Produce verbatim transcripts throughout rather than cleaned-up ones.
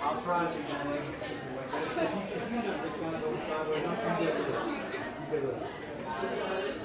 I'll try to get it. If you do this kind of go sideways, I'm good with it. I'm good with it.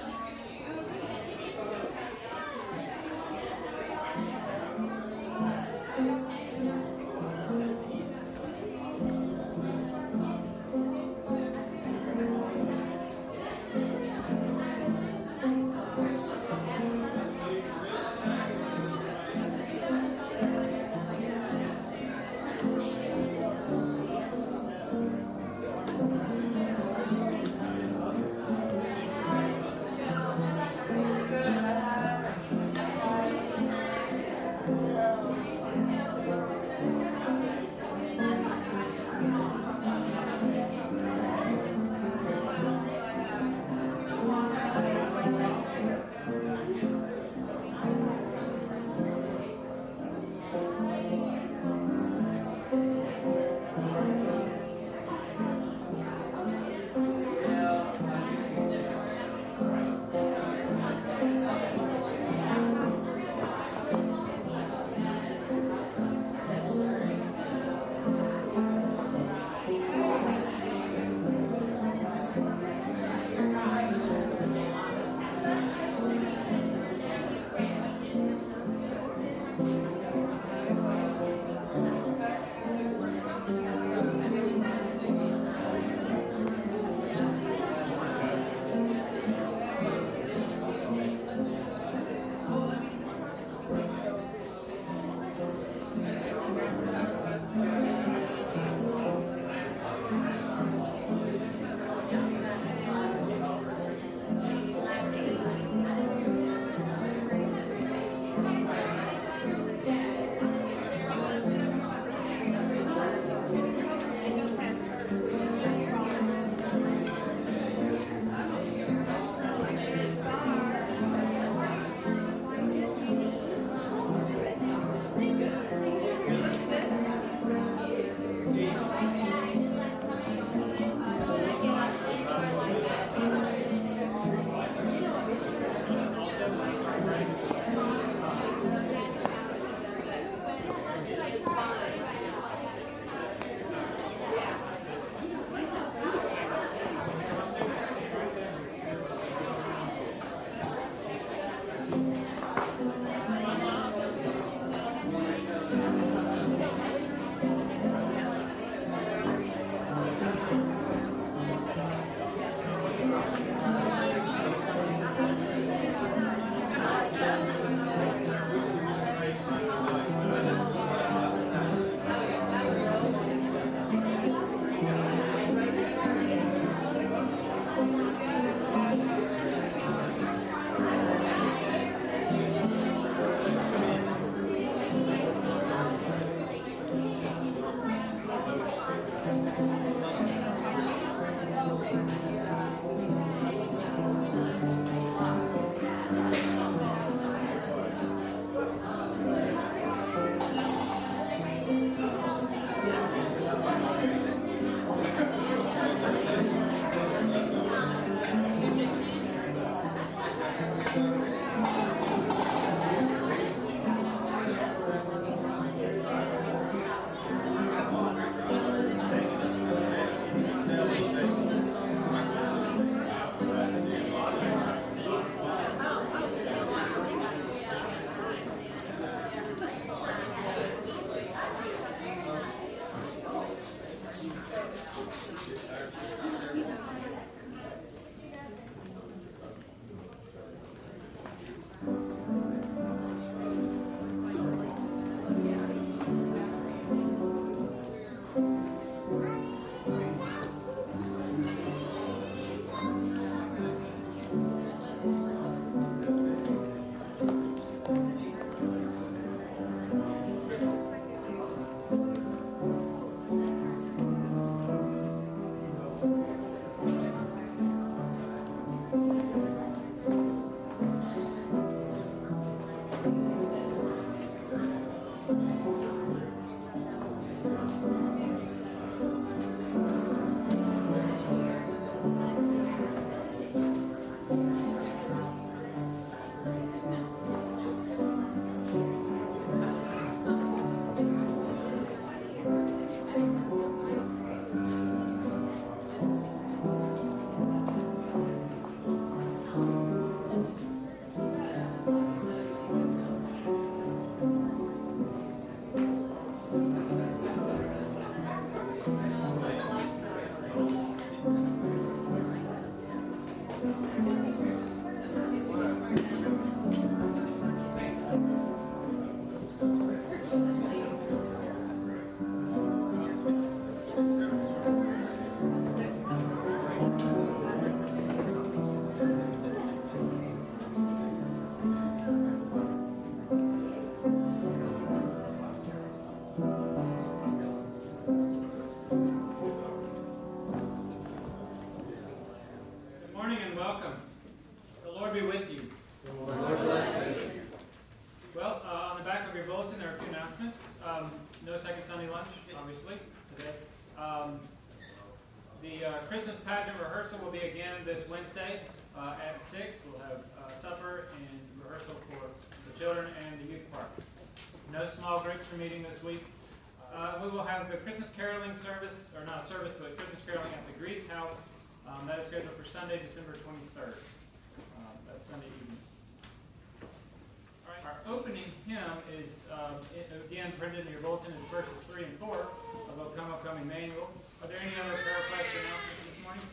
This Wednesday uh, at six. We'll have uh, supper and rehearsal for the children and the youth park. No small groups are meeting this week. Uh, we will have the Christmas caroling service, or not service, but Christmas caroling at the Greets house. Um, that is scheduled for Sunday, December twenty-third. Um, that's Sunday evening. All right. Our opening hymn is, uh, it, again, printed in your bulletin, is verses three and four of O Come, O Come, Emmanuel. Are there any other prayer requests or announcements this morning?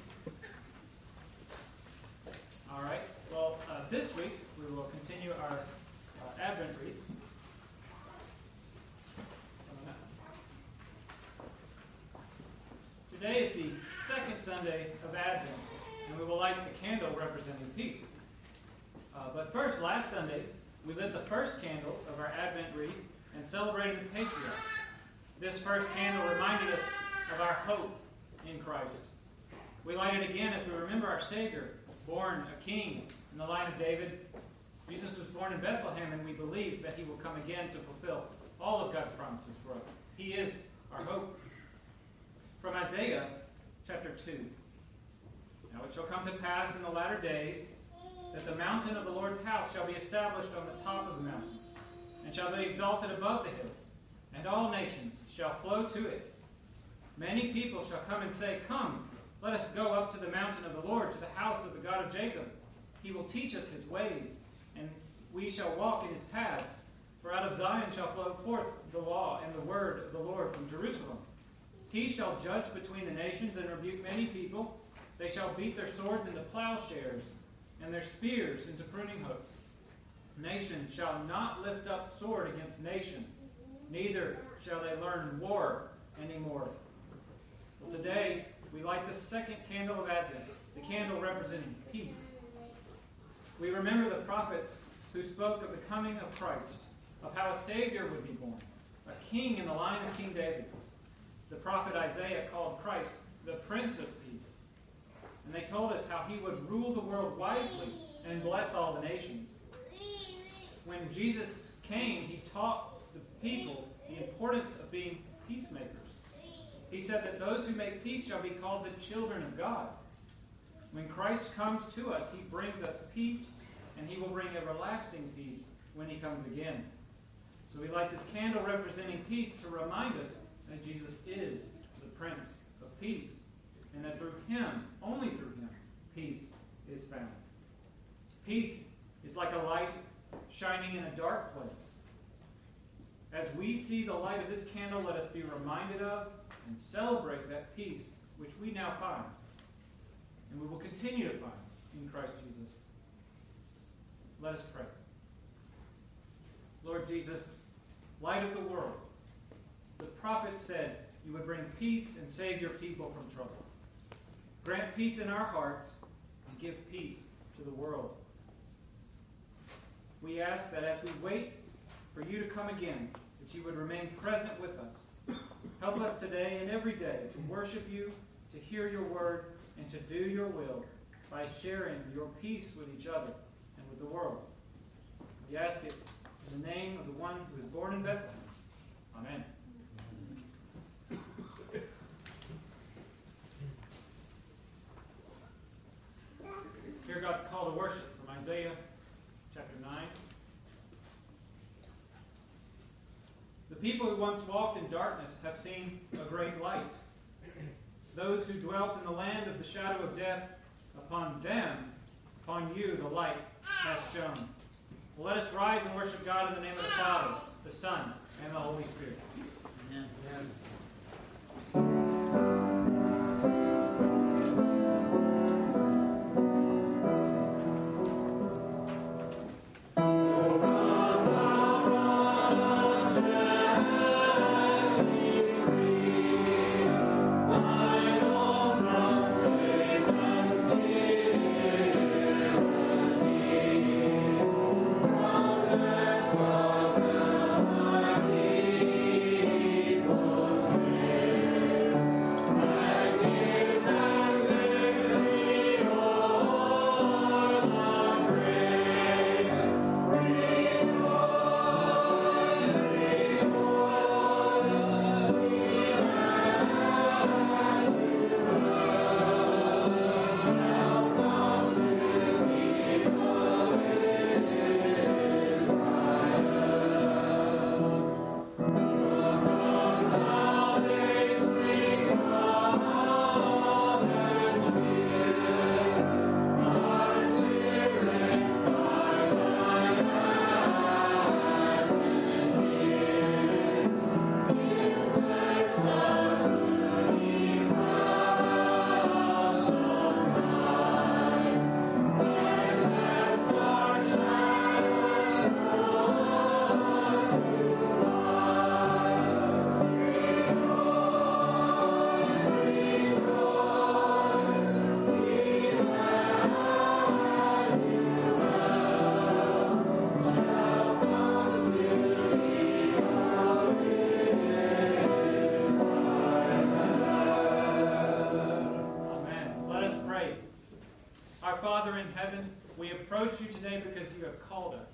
All right. Well, uh, this week we will continue our uh, Advent wreath. Today is the second Sunday of Advent, and we will light the candle representing peace. Uh, but first, last Sunday, we lit the first candle of our Advent wreath and celebrated the patriarchs. This first candle reminded us of our hope in Christ. We light it again as we remember our Savior, born a king in the line of David. Jesus was born in Bethlehem, and we believe that he will come again to fulfill all of God's promises for us. He is our hope. From Isaiah chapter two. Now it shall come to pass in the latter days that the mountain of the Lord's house shall be established on the top of the mountains, and shall be exalted above the hills, and all nations shall flow to it. Many people shall come and say, Come, let us go up to the mountain of the Lord, to the house of the God of Jacob. He will teach us his ways, and we shall walk in his paths. For out of Zion shall flow forth the law and the word of the Lord from Jerusalem. He shall judge between the nations and rebuke many people. They shall beat their swords into plowshares, and their spears into pruning hooks. Nation shall not lift up sword against nation, neither shall they learn war anymore. Well, today, we light the second candle of Advent, the candle representing peace. We remember the prophets who spoke of the coming of Christ, of how a Savior would be born, a king in the line of King David. The prophet Isaiah called Christ the Prince of Peace. And they told us how he would rule the world wisely and bless all the nations. When Jesus came, he taught the people the importance of being peacemakers. He said that those who make peace shall be called the children of God. When Christ comes to us, he brings us peace, and he will bring everlasting peace when he comes again. So we light this candle representing peace to remind us that Jesus is the Prince of Peace, and that through him, only through him, peace is found. Peace is like a light shining in a dark place. As we see the light of this candle, let us be reminded of and celebrate that peace which we now find, and we will continue to find in Christ Jesus. Let us pray. Lord Jesus, light of the world, the prophet said you would bring peace and save your people from trouble. Grant peace in our hearts and give peace to the world. We ask that as we wait for you to come again, that you would remain present with us. Help us today and every day to worship you, to hear your word, and to do your will by sharing your peace with each other and with the world. We ask it in the name of the one who is born in Bethlehem. Amen. Hear God's call to worship from Isaiah chapter nine. The people who once walked in darkness have seen a great light. Those who dwelt in the land of the shadow of death, upon them, upon you, the light has shone. Well, let us rise and worship God in the name of the Father, the Son, and the Holy Spirit. Amen. Amen. You today because you have called us.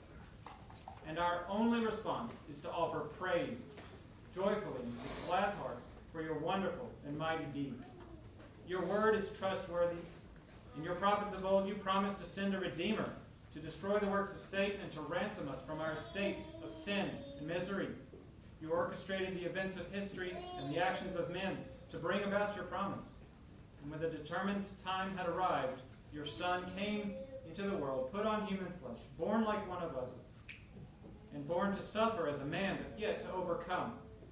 And our only response is to offer praise, joyfully, with glad hearts, for your wonderful and mighty deeds. Your word is trustworthy. In your prophets of old, you promised to send a Redeemer, to destroy the works of Satan and to ransom us from our state of sin and misery. You orchestrated the events of history and the actions of men to bring about your promise. And when the determined time had arrived, your Son came into the world, put on human flesh, born like one of us, and born to suffer as a man, but yet to overcome.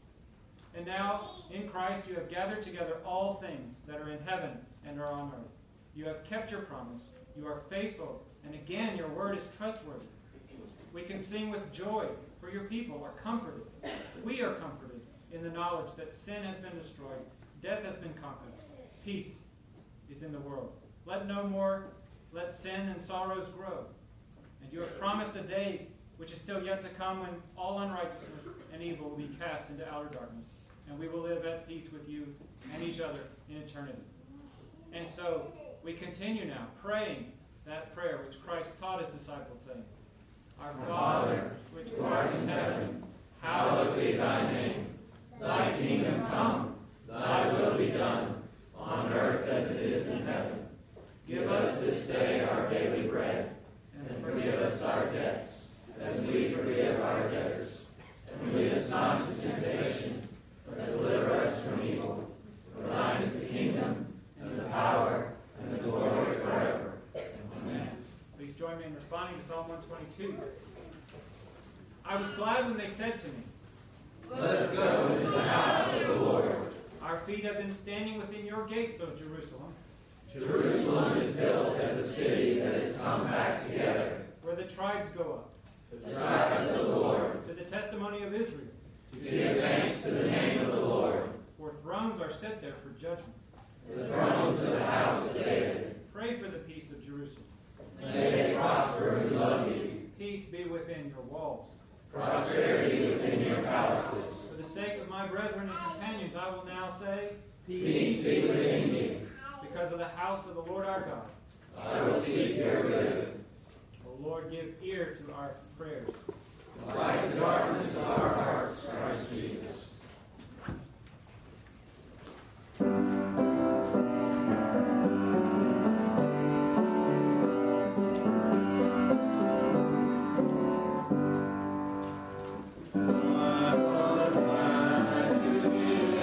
And now, in Christ, you have gathered together all things that are in heaven and are on earth. You have kept your promise. You are faithful, and again, your word is trustworthy. We can sing with joy, for your people are comforted. We are comforted in the knowledge that sin has been destroyed, death has been conquered, peace is in the world. Let no more Let sin and sorrows grow. And you have promised a day which is still yet to come when all unrighteousness and evil will be cast into outer darkness, and we will live at peace with you and each other in eternity. And so we continue now praying that prayer which Christ taught his disciples, saying, Our Father, which art in heaven, hallowed be thy name. Thy kingdom come, thy will be done, on earth as it is in heaven. Give us this day our daily bread, and forgive us our debts, as we forgive our debtors. And lead us not into temptation, but deliver us from evil. For thine is the kingdom, and the power, and the glory forever. Amen. Please join me in responding to Psalm one twenty-two. I was glad when they said to me, Let us go into the house of the Lord. Our feet have been standing within your gates, O Jerusalem. Jerusalem is built as a city that is come back together, where the tribes go up, the tribes of the Lord, to the testimony of Israel, to give thanks to the name of the Lord. For thrones are set there for judgment, the thrones of the house of David. Pray for the peace of Jerusalem. May they prosper who love you. Peace be within your walls. Prosperity within your palaces. For the sake of my brethren and companions, I will now say, Peace be within you. Because of the house of the Lord our God, I will seek your good. O Lord, give ear to our prayers. Light the darkness of our hearts, Christ Jesus. I was glad to hear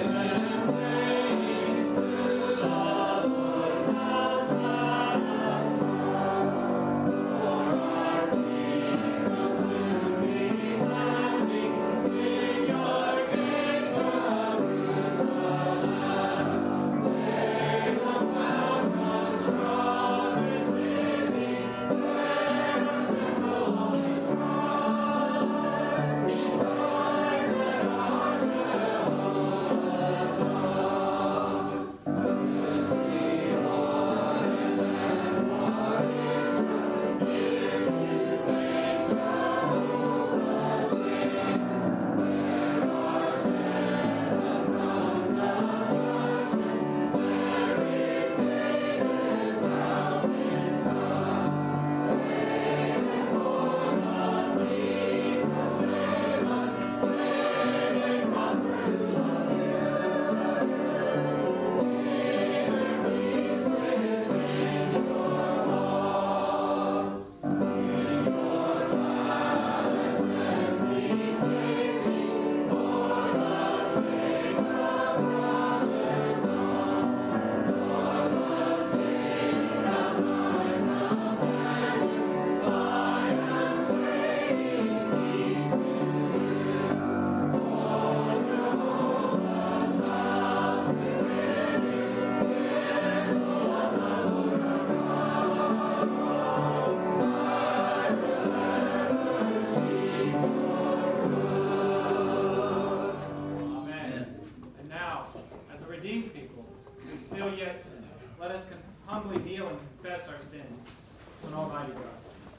redeemed people, and still yet sin. Let us con- humbly kneel and confess our sins to an almighty God.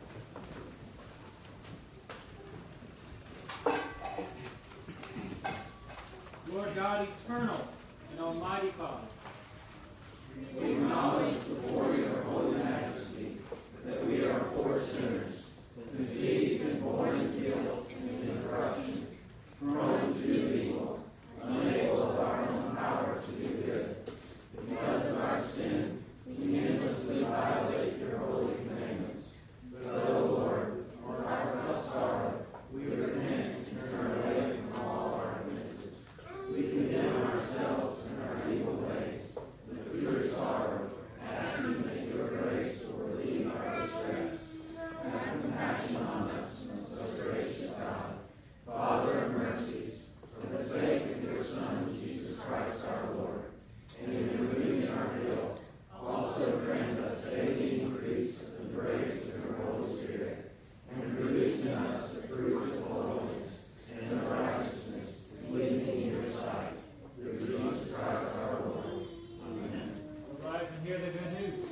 Lord God, eternal and almighty Father, we acknowledge before your holy majesty that we are poor sinners, conceived and born in guilt and in corruption, prone to do evil, unable of our own power to do good. Because of our sin, we endlessly violate your holy commandments. But, O Lord, for our sorrow, we repent and turn away from all our offenses. We condemn ourselves and our evil ways, but through sorrow, asking that your grace will relieve our distress. Have compassion on us, most gracious God, Father of mercies, for the sake of your Son, Jesus Christ our Lord, and in removing our guilt, also grant us daily increase of the grace of your Holy Spirit, and produce in us the fruits of holiness and of righteousness, pleasing in your sight, through Jesus Christ our Lord. Amen. rise and hear the good news.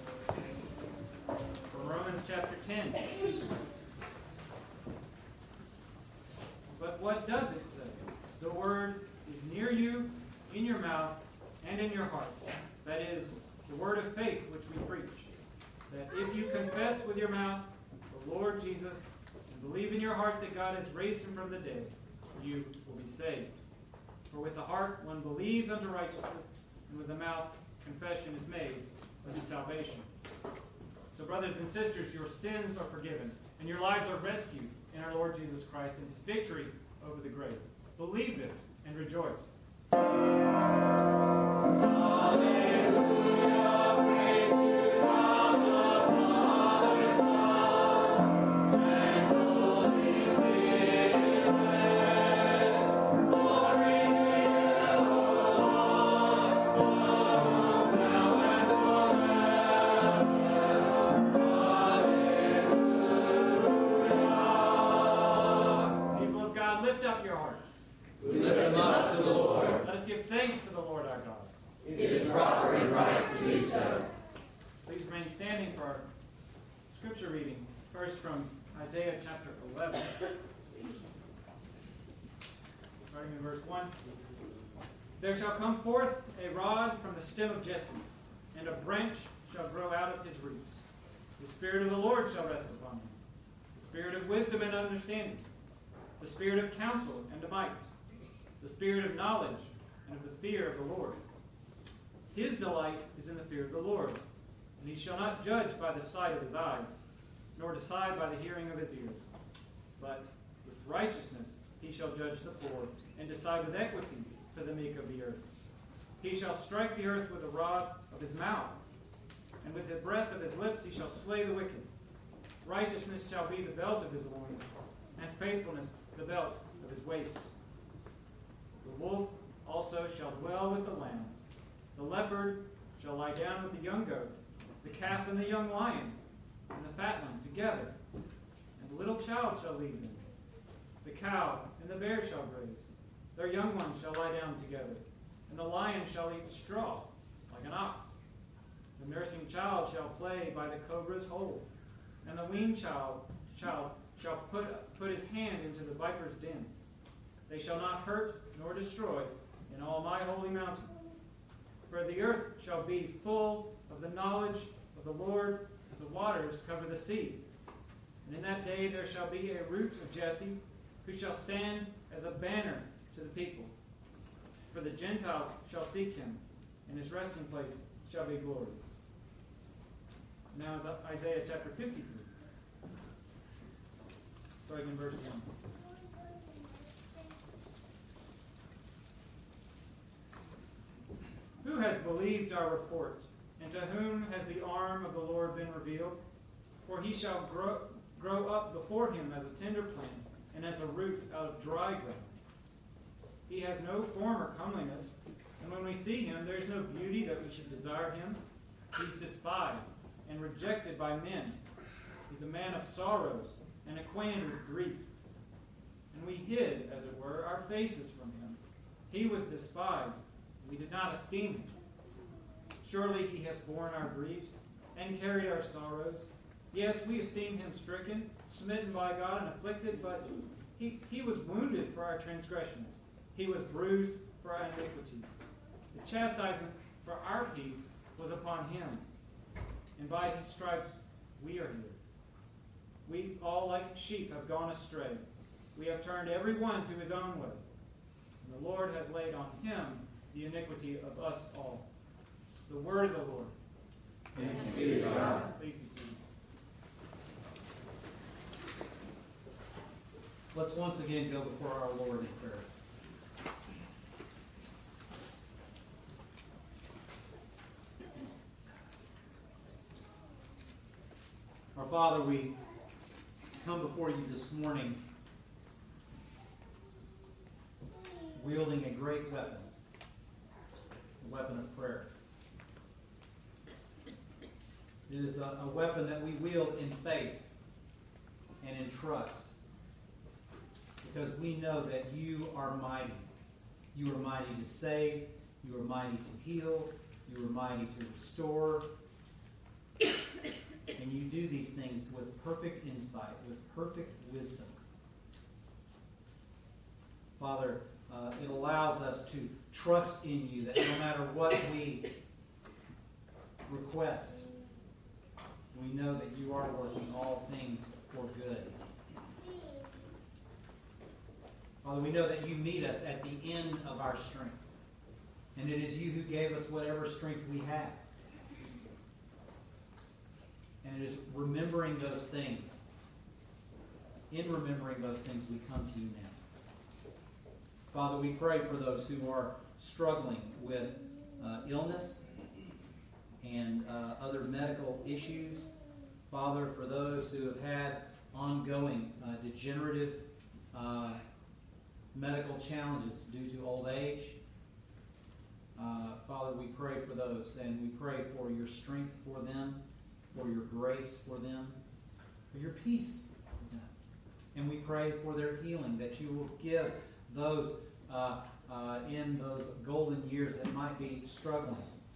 From Romans chapter ten. But what does it say? The word is near you, in your mouth, and in your heart. That is, the word of faith which we preach. That if you confess with your mouth the Lord Jesus, and believe in your heart that God has raised him from the dead, you will be saved. For with the heart one believes unto righteousness, and with the mouth confession is made unto salvation. So brothers and sisters, your sins are forgiven, and your lives are rescued in our Lord Jesus Christ and his victory over the grave. Believe this and rejoice. Lift up your hearts. We lift them up to the Lord. Let us give thanks to the Lord our God. It is proper and right to do so. Please remain standing for our scripture reading. First from Isaiah chapter eleven. Starting in verse one. There shall come forth a rod from the stem of Jesse, and a branch shall grow out of his roots. The Spirit of the Lord shall rest upon him, the Spirit of wisdom and understanding, the Spirit of counsel and of might, the Spirit of knowledge and of the fear of the Lord. His delight is in the fear of the Lord, and he shall not judge by the sight of his eyes, nor decide by the hearing of his ears. But with righteousness he shall judge the poor, and decide with equity for the meek of the earth. He shall strike the earth with the rod of his mouth, and with the breath of his lips he shall slay the wicked. Righteousness shall be the belt of his loins, and faithfulness the belt of his waist. The wolf also shall dwell with the lamb. The leopard shall lie down with the young goat, the calf and the young lion, and the fat one together. And the little child shall lead them. The cow and the bear shall graze. Their young ones shall lie down together. And the lion shall eat straw like an ox. The nursing child shall play by the cobra's hole. And the weaned child, child shall put, put his hand into the viper's den. They shall not hurt nor destroy in all my holy mountain. For the earth shall be full of the knowledge of the Lord, as the waters cover the sea. And in that day there shall be a root of Jesse, who shall stand as a banner to the people. For the Gentiles shall seek him, and his resting place shall be glorious. Now is Isaiah chapter fifty-three. Starting in verse one. Who has believed our report, and to whom has the arm of the Lord been revealed? For he shall grow, grow up before him as a tender plant, and as a root out of dry ground. He has no form or comeliness, and when we see him, there is no beauty that we should desire him. He's despised and rejected by men. He's a man of sorrows, and acquainted with grief. And we hid, as it were, our faces from him. He was despised, we did not esteem him. Surely he has borne our griefs and carried our sorrows. Yes, we esteemed him stricken, smitten by God, and afflicted, but he, he was wounded for our transgressions. He was bruised for our iniquities. The chastisement for our peace was upon him, and by his stripes we are healed. We all like sheep have gone astray. We have turned every one to his own way. And the Lord has laid on him the iniquity of us all. The word of the Lord. Thanks be to God. Please be seated. Let's once again go before our Lord in prayer. Our Father, we come before you this morning wielding a great weapon, the weapon of prayer. It is a, a weapon that we wield in faith and in trust, because we know that you are mighty. You are mighty to save. You are mighty to heal. You are mighty to restore. And you do these things with perfect insight, with perfect wisdom. Father, uh, it allows us to trust in you, that no matter what we request, we know that you are working all things for good. Father, we know that you meet us at the end of our strength. And it is you who gave us whatever strength we have. And it is remembering those things. In remembering those things, we come to you now. Father, we pray for those who are struggling with uh, illness and uh, other medical issues. Father, for those who have had ongoing uh, degenerative uh, medical challenges due to old age. Uh, Father, we pray for those, and we pray for your strength for them, for your grace for them, for your peace for them. And we pray for their healing, that you will give those uh, uh, in those golden years that might be struggling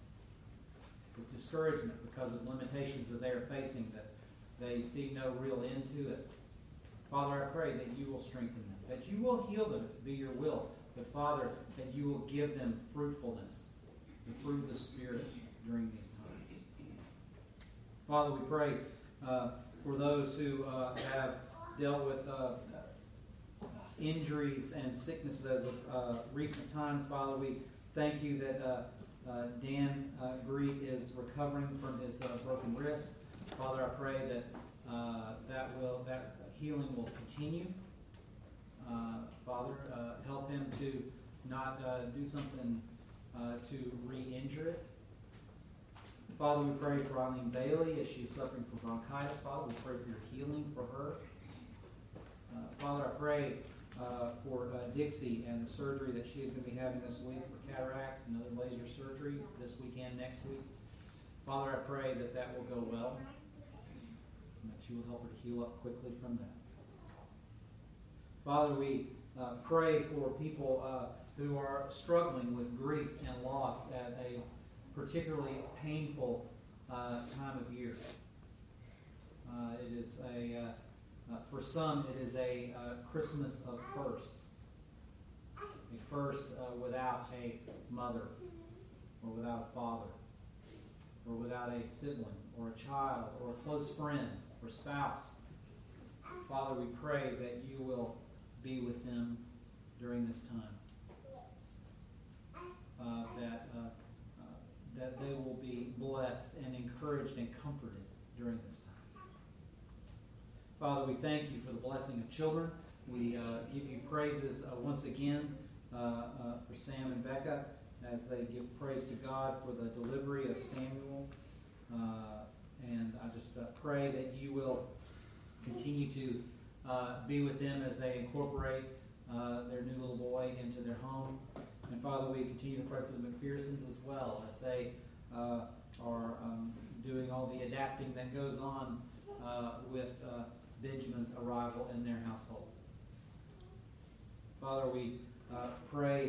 with discouragement because of limitations that they are facing, that they see no real end to it. Father, I pray that you will strengthen them, that you will heal them if it be your will, but Father, that you will give them fruitfulness, the fruit of the Spirit during these times. Father, we pray uh, for those who uh, have dealt with uh, injuries and sicknesses as of uh, recent times. Father, we thank you that uh, uh, Dan uh, Greek is recovering from his uh, broken wrist. Father, I pray that uh, that will that healing will continue. Uh, Father, uh, help him to not uh, do something uh, to re-injure it. Father, we pray for Eileen Bailey as she's suffering from bronchitis. Father, we pray for your healing for her. Uh, Father, I pray uh, for uh, Dixie and the surgery that she is going to be having this week for cataracts and other laser surgery this weekend, next week. Father, I pray that that will go well and that you will help her to heal up quickly from that. Father, we uh, pray for people uh, who are struggling with grief and loss at a particularly painful uh, time of year. Uh, it is a, uh, uh, for some, it is a uh, Christmas of firsts. A first uh, without a mother, or without a father, or without a sibling, or a child, or a close friend, or spouse. Father, we pray that you will be with them during this time. Uh, that uh, that they will be blessed and encouraged and comforted during this time. Father, we thank you for the blessing of children. We uh, give you praises uh, once again uh, uh, for Sam and Becca as they give praise to God for the delivery of Samuel. Uh, and I just uh, pray that you will continue to uh, be with them as they incorporate uh, their new little boy into their home. And Father, we continue to pray for the McPhersons as well as they uh, are um, doing all the adapting that goes on uh, with uh, Benjamin's arrival in their household. Father, we uh, pray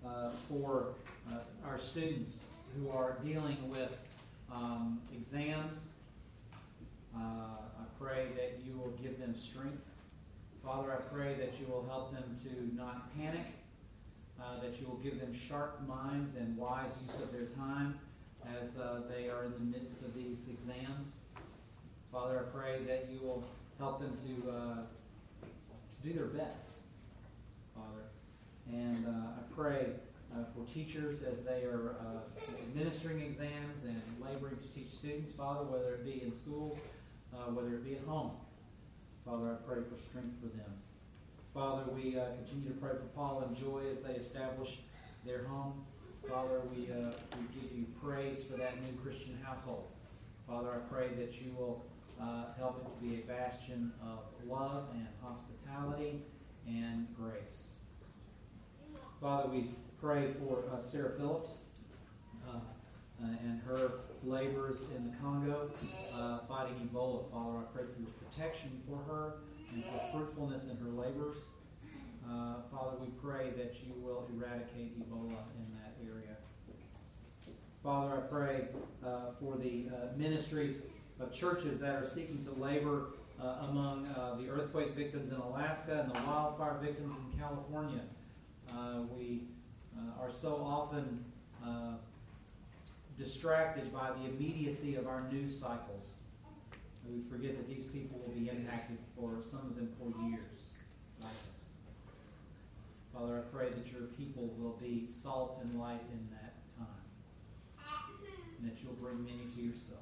uh, for uh, our students who are dealing with um, exams. Uh, I pray that you will give them strength. Father, I pray that you will help them to not panic, uh, that you will give them sharp minds and wise use of their time as uh, they are in the midst of these exams. Father, I pray that you will help them to, uh, to do their best, Father. And uh, I pray uh, for teachers as they are uh, administering exams and laboring to teach students, Father, whether it be in schools, uh, whether it be at home. Father, I pray for strength for them. Father, we uh, continue to pray for Paul and Joy as they establish their home. Father, we, uh, we give you praise for that new Christian household. Father, I pray that you will uh, help it to be a bastion of love and hospitality and grace. Father, we pray for uh, Sarah Phillips uh, uh, and her labors in the Congo uh, fighting Ebola. Father, I pray for your protection for her and for fruitfulness in her labors. Uh, Father, we pray that you will eradicate Ebola in that area. Father, I pray uh, for the uh, ministries of churches that are seeking to labor uh, among uh, the earthquake victims in Alaska and the wildfire victims in California. Uh, we uh, are so often uh, distracted by the immediacy of our news cycles. We forget that these people will be impacted for some of them for years, like us. Father, I pray that your people will be salt and light in that time, and that you'll bring many to yourself.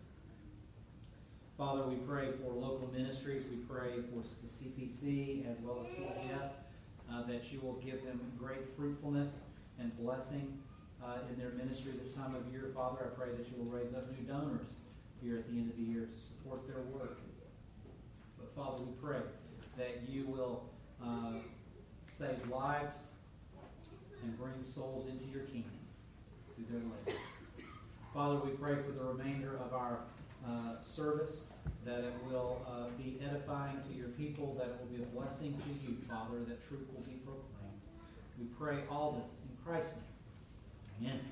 Father, we pray for local ministries. We pray for the C P C as well as C P F, uh, that you will give them great fruitfulness and blessing uh, in their ministry this time of year. Father, I pray that you will raise up new donors here at the end of the year to support their work. But Father, we pray that you will uh, save lives and bring souls into your kingdom through their labors. Father, we pray for the remainder of our uh, service, that it will uh, be edifying to your people, that it will be a blessing to you, Father, that truth will be proclaimed. We pray all this in Christ's name. Amen.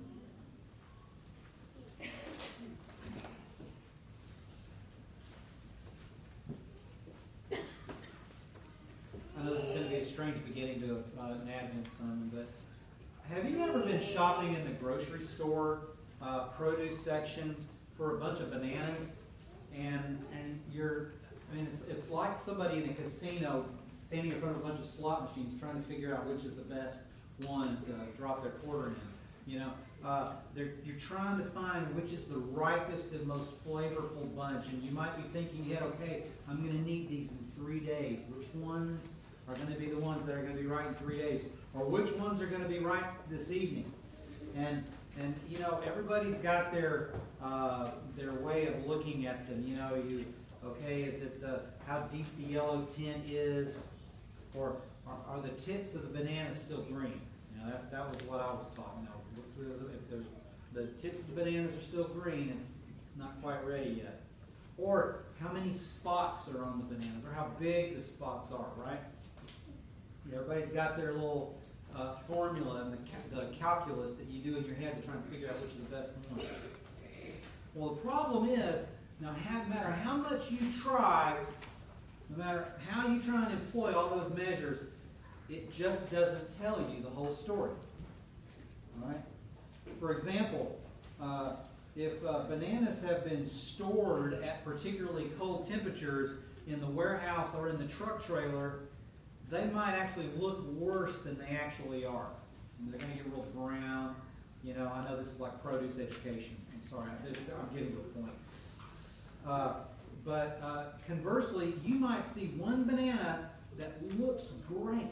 I know this is going to be a strange beginning to uh, an Advent sermon, but have you ever been shopping in the grocery store uh, produce section for a bunch of bananas, and and you're, I mean, it's it's like somebody in a casino standing in front of a bunch of slot machines trying to figure out which is the best one to drop their quarter in. You know, uh, they're, you're trying to find which is the ripest and most flavorful bunch, and you might be thinking, yeah, okay, I'm going to need these in three days. Which ones are going to be the ones that are going to be right in three days? Or which ones are going to be right this evening? And, and you know, everybody's got their, uh, their way of looking at them. You know, you, okay, is it the, how deep the yellow tint is? Or are, are the tips of the banana still green? You know, that, that was what I was talking about. If the, the tips of the bananas are still green, it's not quite ready yet. Or how many spots are on the bananas, or how big the spots are, right? Everybody's got their little uh, formula and the, ca the calculus that you do in your head to try and figure out which is the best one. Well, the problem is, now, no matter how much you try, no matter how you try and employ all those measures, it just doesn't tell you the whole story. All right? For example, uh, if uh, bananas have been stored at particularly cold temperatures in the warehouse or in the truck trailer, they might actually look worse than they actually are. And they're going to get real brown. You know, I know this is like produce education. I'm sorry, I'm getting to a point. Uh, but uh, conversely, you might see one banana that looks great,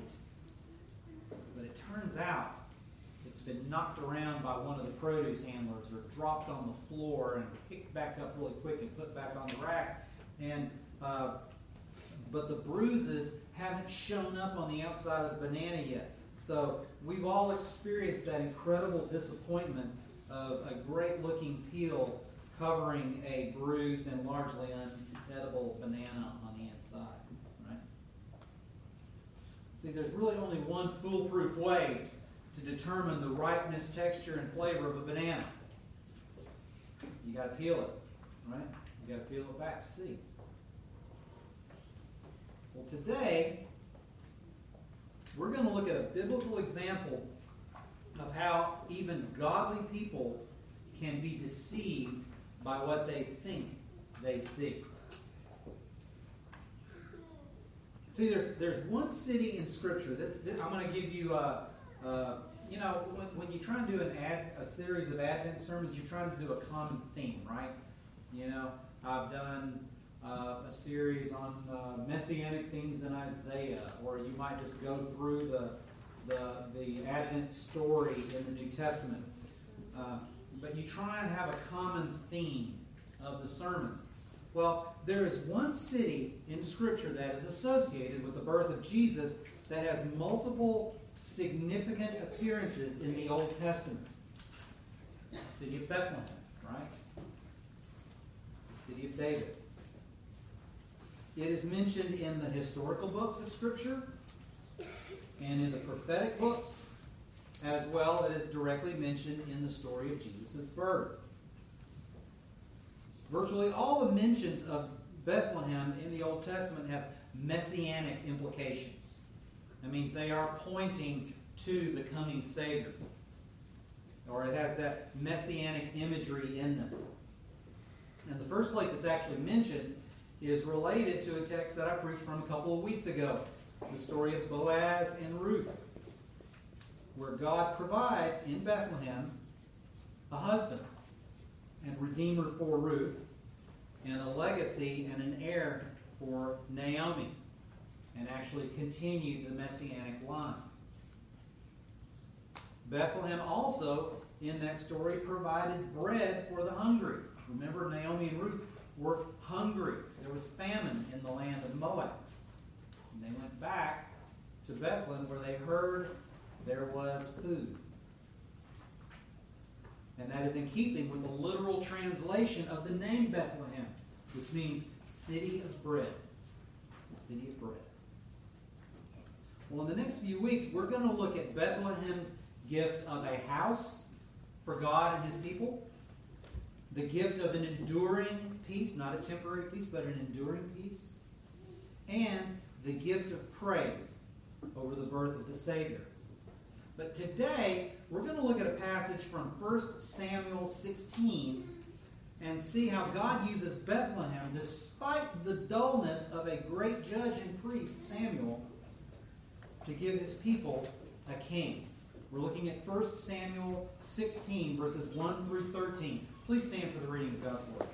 but it turns out it's been knocked around by one of the produce handlers or dropped on the floor and picked back up really quick and put back on the rack. And uh, but the bruises haven't shown up on the outside of the banana yet. So we've all experienced that incredible disappointment of a great-looking peel covering a bruised and largely unedible banana on the inside, right? See, there's really only one foolproof way to determine the ripeness, texture, and flavor of a banana. You got to peel it, right? You got to peel it back to see. Well, today, we're going to look at a biblical example of how even godly people can be deceived by what they think they see. See, there's there's one city in Scripture. This, this I'm going to give you. Uh, uh, you know, when, when you try and do an ad, a series of Advent sermons, you're trying to do a common theme, right? You know, I've done uh, a series on uh, messianic themes in Isaiah, or you might just go through the the the Advent story in the New Testament. Uh, but you try and have a common theme of the sermons. Well, there is one city in Scripture that is associated with the birth of Jesus that has multiple significant appearances in the Old Testament. It's the city of Bethlehem, right? The city of David. It is mentioned in the historical books of Scripture and in the prophetic books, as well as directly mentioned in the story of Jesus' birth. Virtually all the mentions of Bethlehem in the Old Testament have messianic implications. That means they are pointing to the coming Savior. Or it has that messianic imagery in them. And the first place it's actually mentioned is related to a text that I preached from a couple of weeks ago. The story of Boaz and Ruth, where God provides in Bethlehem a husband and redeemer for Ruth, and a legacy and an heir for Naomi, and actually continued the messianic line. Bethlehem also, in that story, provided bread for the hungry. Remember, Naomi and Ruth were hungry. There was famine in the land of Moab. And they went back to Bethlehem where they heard there was food. And that is in keeping with the literal translation of the name Bethlehem, which means city of bread. The city of bread. Well, in the next few weeks, we're going to look at Bethlehem's gift of a house for God and His people, the gift of an enduring peace, not a temporary peace, but an enduring peace, and the gift of praise over the birth of the Savior. But today, we're going to look at a passage from First Samuel sixteen and see how God uses Bethlehem, despite the dullness of a great judge and priest, Samuel, to give His people a king. We're looking at First Samuel sixteen, verses one through thirteen. Please stand for the reading of God's Word.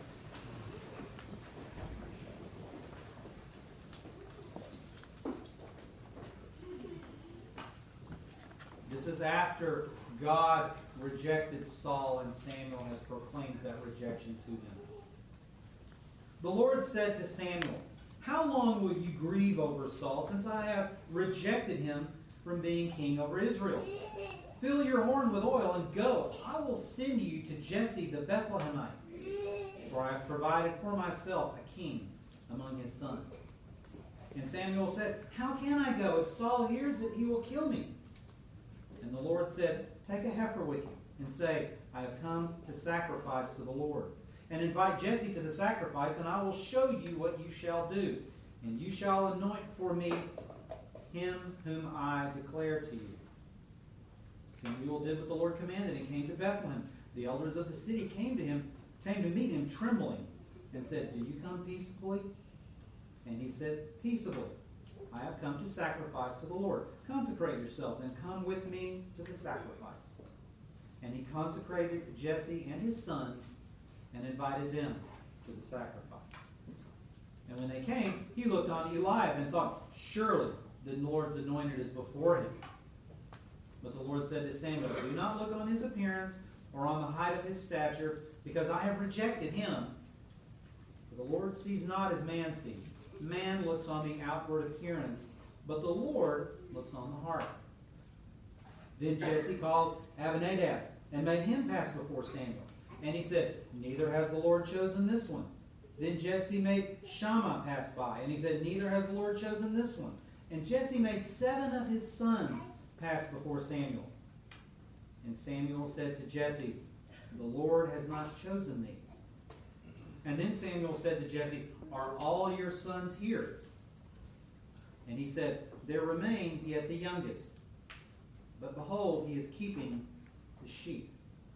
This is after God rejected Saul and Samuel has proclaimed that rejection to him. The Lord said to Samuel, "How long will you grieve over Saul, since I have rejected him from being king over Israel? Fill your horn with oil and go. I will send you to Jesse the Bethlehemite, for I have provided for myself a king among his sons." And Samuel said, "How can I go? If Saul hears it, he will kill me." And the Lord said, "Take a heifer with you, and say, I have come to sacrifice to the Lord. And invite Jesse to the sacrifice, and I will show you what you shall do. And you shall anoint for me him whom I declare to you." Samuel did what the Lord commanded and came to Bethlehem. The elders of the city came to him, came to meet him trembling, and said, "Do you come peaceably?" And he said, "Peaceably. I have come to sacrifice to the Lord. Consecrate yourselves and come with me to the sacrifice." And he consecrated Jesse and his sons and invited them to the sacrifice. And when they came, he looked on Eliab and thought, "Surely the Lord's anointed is before him." But the Lord said to Samuel, "Do not look on his appearance or on the height of his stature, because I have rejected him. For the Lord sees not as man sees. Man looks on the outward appearance, but the Lord looks on the heart." Then Jesse called Abinadab and made him pass before Samuel. And he said, "Neither has the Lord chosen this one." Then Jesse made Shammah pass by, and he said, "Neither has the Lord chosen this one." And Jesse made seven of his sons pass before Samuel. And Samuel said to Jesse, the Lord has not chosen these. And then Samuel said to Jesse, are all your sons here? And he said, there remains yet the youngest. But behold, he is keeping the sheep.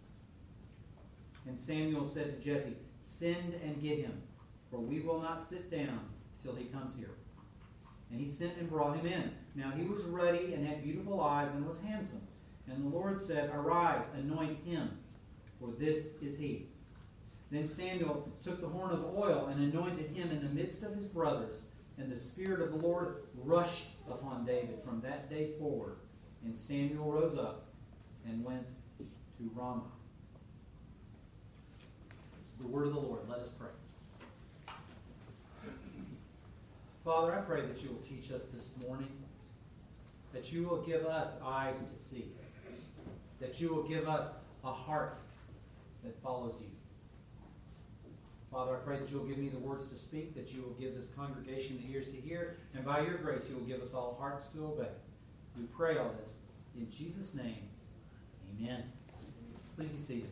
And Samuel said to Jesse, send and get him, for we will not sit down till he comes here. And he sent and brought him in. Now he was ruddy and had beautiful eyes and was handsome. And the Lord said, arise, anoint him, for this is he. Then Samuel took the horn of oil and anointed him in the midst of his brothers. And the Spirit of the Lord rushed upon David from that day forward. And Samuel rose up and went to Ramah. This is the word of the Lord. Let us pray. Father, I pray that you will teach us this morning, that you will give us eyes to see, that you will give us a heart that follows you. Father, I pray that you will give me the words to speak, that you will give this congregation the ears to hear, and by your grace you will give us all hearts to obey. We pray all this in Jesus' name. Amen. Please be seated.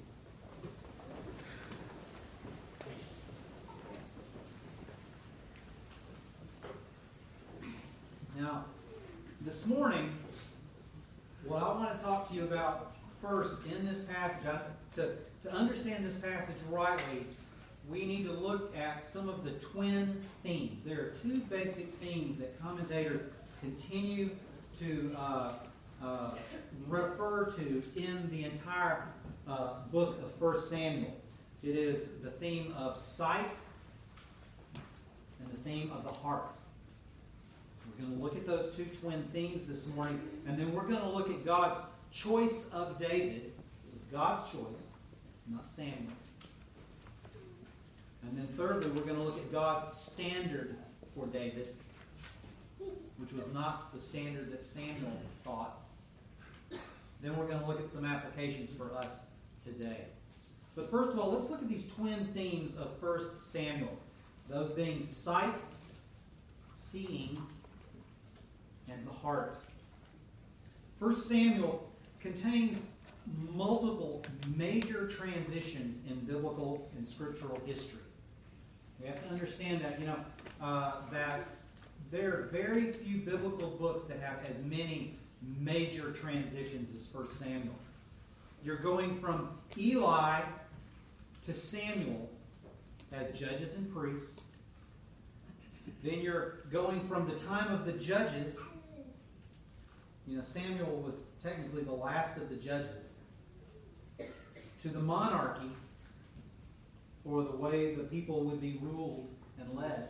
Now, this morning, what I want to talk to you about first in this passage, I, to, to understand this passage rightly, we need to look at some of the twin themes. There are two basic themes that commentators continue to uh, uh, refer to in the entire uh, book of First Samuel. It is the theme of sight and the theme of the heart. We're going to look at those two twin themes this morning, and then we're going to look at God's choice of David. It was God's choice, not Samuel's. And then thirdly, we're going to look at God's standard for David, which was not the standard that Samuel taught. Then we're going to look at some applications for us today. But first of all, let's look at these twin themes of First Samuel. Those being sight, seeing, and the heart. First Samuel contains multiple major transitions in biblical and scriptural history. We have to understand that, you know, uh, that there are very few biblical books that have as many major transitions as First Samuel. You're going from Eli to Samuel as judges and priests. Then you're going from the time of the judges. You know, Samuel was technically the last of the judges, to the monarchy, for the way the people would be ruled and led.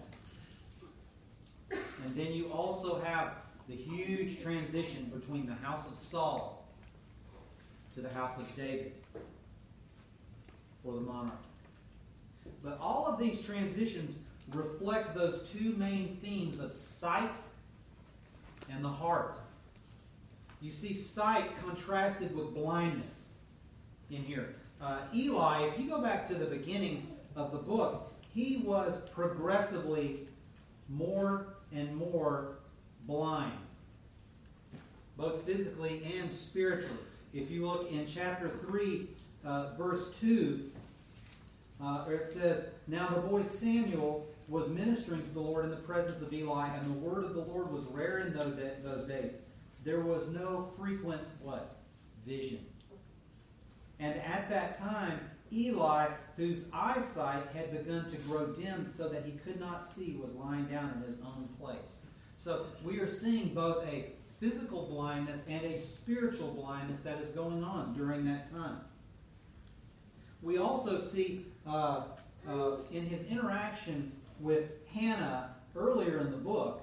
And then you also have the huge transition between the house of Saul to the house of David for the monarchy. But all of these transitions reflect those two main themes of sight and the heart. You see sight contrasted with blindness in here. Uh, Eli, if you go back to the beginning of the book, he was progressively more and more blind, both physically and spiritually. If you look in chapter three, uh, verse two, uh, it says, now the boy Samuel was ministering to the Lord in the presence of Eli, and the word of the Lord was rare in those, those days. There was no frequent, what? Vision. And at that time, Eli, whose eyesight had begun to grow dim so that he could not see, was lying down in his own place. So we are seeing both a physical blindness and a spiritual blindness that is going on during that time. We also see uh, uh, in his interaction with Hannah earlier in the book,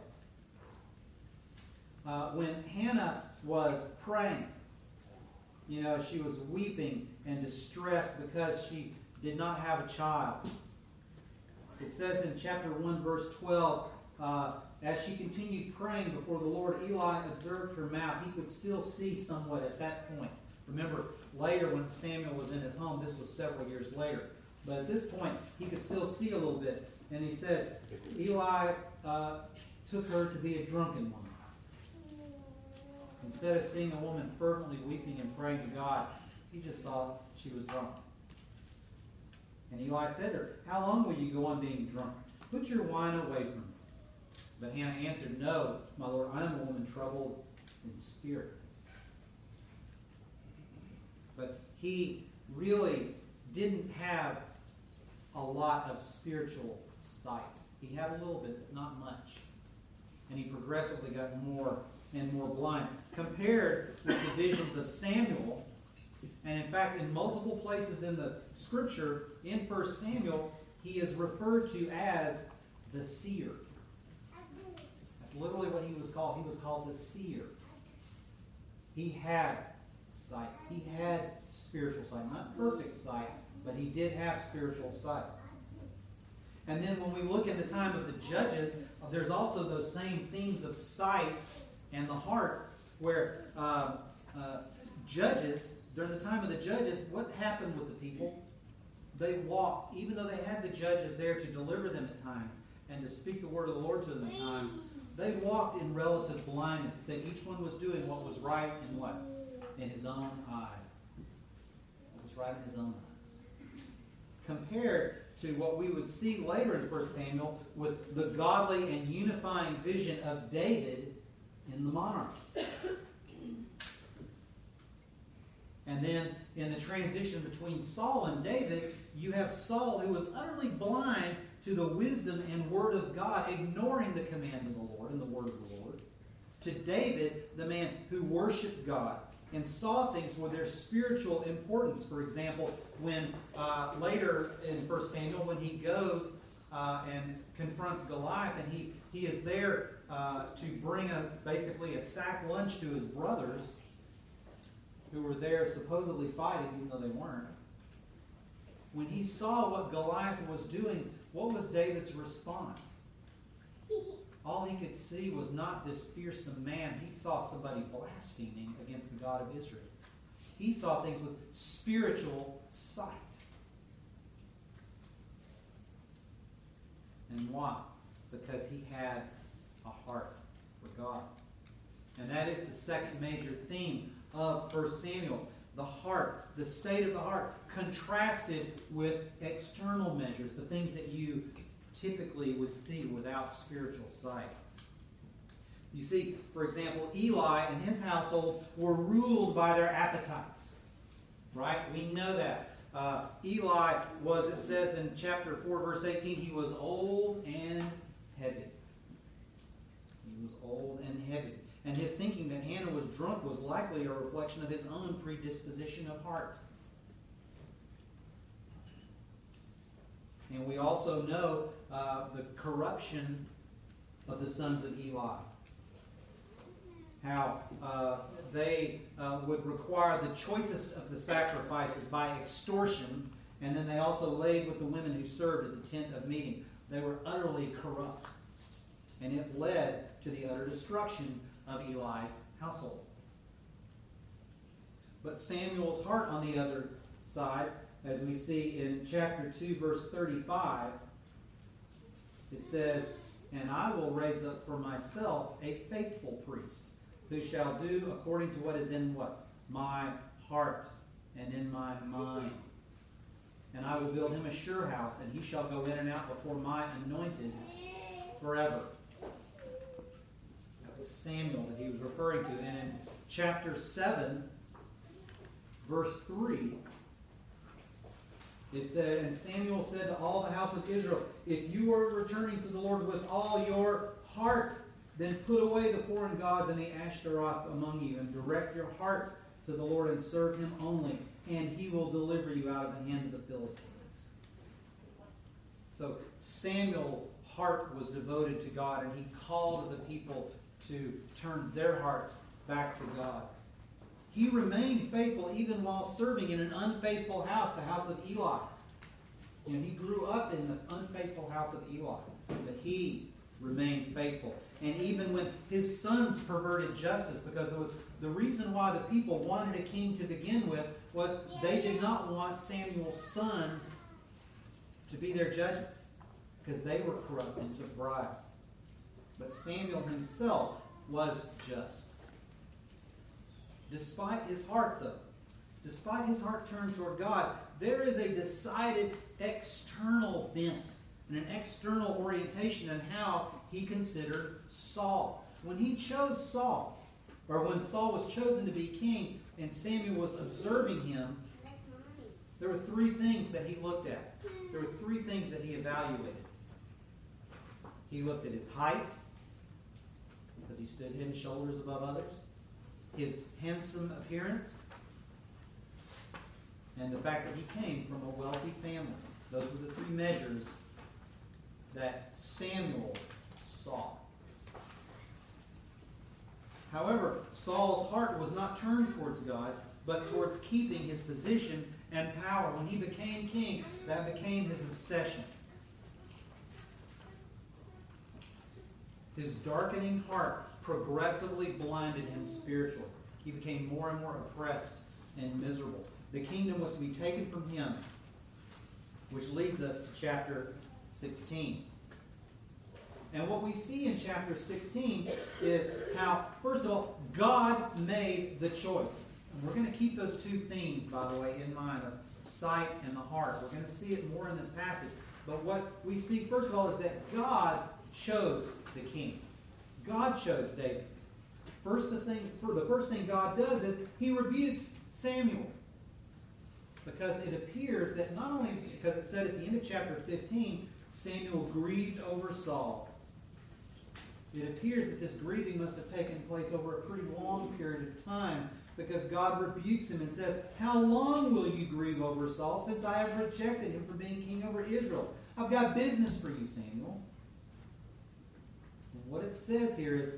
uh, when Hannah was praying, you know, she was weeping and distressed because she did not have a child. It says in chapter one, verse twelve, uh, as she continued praying before the Lord, Eli observed her mouth. He could still see somewhat at that point. Remember, later when Samuel was in his home, this was several years later. But at this point, he could still see a little bit. And he said, Eli uh, took her to be a drunken woman. Instead of seeing a woman fervently weeping and praying to God, He just saw she was drunk. And Eli said to her, how long will you go on being drunk? Put your wine away from me. But Hannah answered, no, my Lord, I am a woman troubled in spirit. But he really didn't have a lot of spiritual sight. He had a little bit, but not much. And he progressively got more and more blind. Compared with the visions of Samuel, and in fact, in multiple places in the Scripture, in First Samuel, he is referred to as the seer. That's literally what he was called. He was called the seer. He had sight. He had spiritual sight. Not perfect sight, but he did have spiritual sight. And then when we look at the time of the Judges, there's also those same themes of sight and the heart, where uh, uh, Judges, during the time of the Judges, what happened with the people? They walked, even though they had the judges there to deliver them at times and to speak the word of the Lord to them at times, they walked in relative blindness. It said each one was doing what was right in what? In his own eyes. What was right in his own eyes. Compared to what we would see later in First Samuel with the godly and unifying vision of David in the monarchy. And then in the transition between Saul and David, you have Saul who was utterly blind to the wisdom and word of God, ignoring the command of the Lord and the word of the Lord, to David, the man who worshiped God and saw things for their spiritual importance. For example, when uh, later in First Samuel, when he goes uh, and confronts Goliath, and he, he is there uh, to bring a basically a sack lunch to his brothers, who were there supposedly fighting, even though they weren't. When he saw what Goliath was doing, what was David's response? All he could see was not this fearsome man. He saw somebody blaspheming against the God of Israel. He saw things with spiritual sight. And why? Because he had a heart for God. And that is the second major theme of First Samuel. The heart, the state of the heart, contrasted with external measures, the things that you typically would see without spiritual sight. You see, for example, Eli and his household were ruled by their appetites. Right? We know that. Uh, Eli was, it says in chapter four, verse eighteen, he was old and heavy. He was old and heavy. And his thinking that Hannah was drunk was likely a reflection of his own predisposition of heart. And we also know uh, the corruption of the sons of Eli. How uh, they uh, would require the choicest of the sacrifices by extortion, and then they also laid with the women who served at the tent of meeting. They were utterly corrupt. And it led to the utter destruction of Eli's household. But Samuel's heart, on the other side, as we see in chapter two, verse thirty-five, it says, "And I will raise up for myself a faithful priest, who shall do according to what is in what? My heart and in my mind. And I will build him a sure house, and he shall go in and out before my anointed forever." Samuel that he was referring to. And in chapter seven, verse three, it said, "And Samuel said to all the house of Israel, if you are returning to the Lord with all your heart, then put away the foreign gods and the Ashtaroth among you, and direct your heart to the Lord and serve him only, and he will deliver you out of the hand of the Philistines." So Samuel's heart was devoted to God, and he called the people to turn their hearts back to God. He remained faithful even while serving in an unfaithful house, the house of Eli. You know, he grew up in the unfaithful house of Eli, but he remained faithful. And even when his sons perverted justice, because it was the reason why the people wanted a king to begin with was they did not want Samuel's sons to be their judges, because they were corrupt and took bribes. But Samuel himself was just. Despite his heart, though, despite his heart turned toward God, there is a decided external bent and an external orientation in how he considered Saul. When he chose Saul, or when Saul was chosen to be king and Samuel was observing him, there were three things that he looked at. There were three things that he evaluated. He looked at his height, because he stood head and shoulders above others, his handsome appearance, and the fact that he came from a wealthy family. Those were the three measures that Samuel saw. However, Saul's heart was not turned towards God, but towards keeping his position and power. When he became king, that became his obsession. His darkening heart progressively blinded him spiritually. He became more and more oppressed and miserable. The kingdom was to be taken from him, which leads us to chapter sixteen. And what we see in chapter sixteen is how, first of all, God made the choice. And we're going to keep those two themes, by the way, in mind, of sight and the heart. We're going to see it more in this passage. But what we see, first of all, is that God chose the king. God chose David. First, the thing, the first thing God does is he rebukes Samuel. Because it appears that not only, because it said at the end of chapter fifteen, Samuel grieved over Saul. It appears that this grieving must have taken place over a pretty long period of time, because God rebukes him and says, "How long will you grieve over Saul, since I have rejected him from being king over Israel? I've got business for you, Samuel." And what it says here is,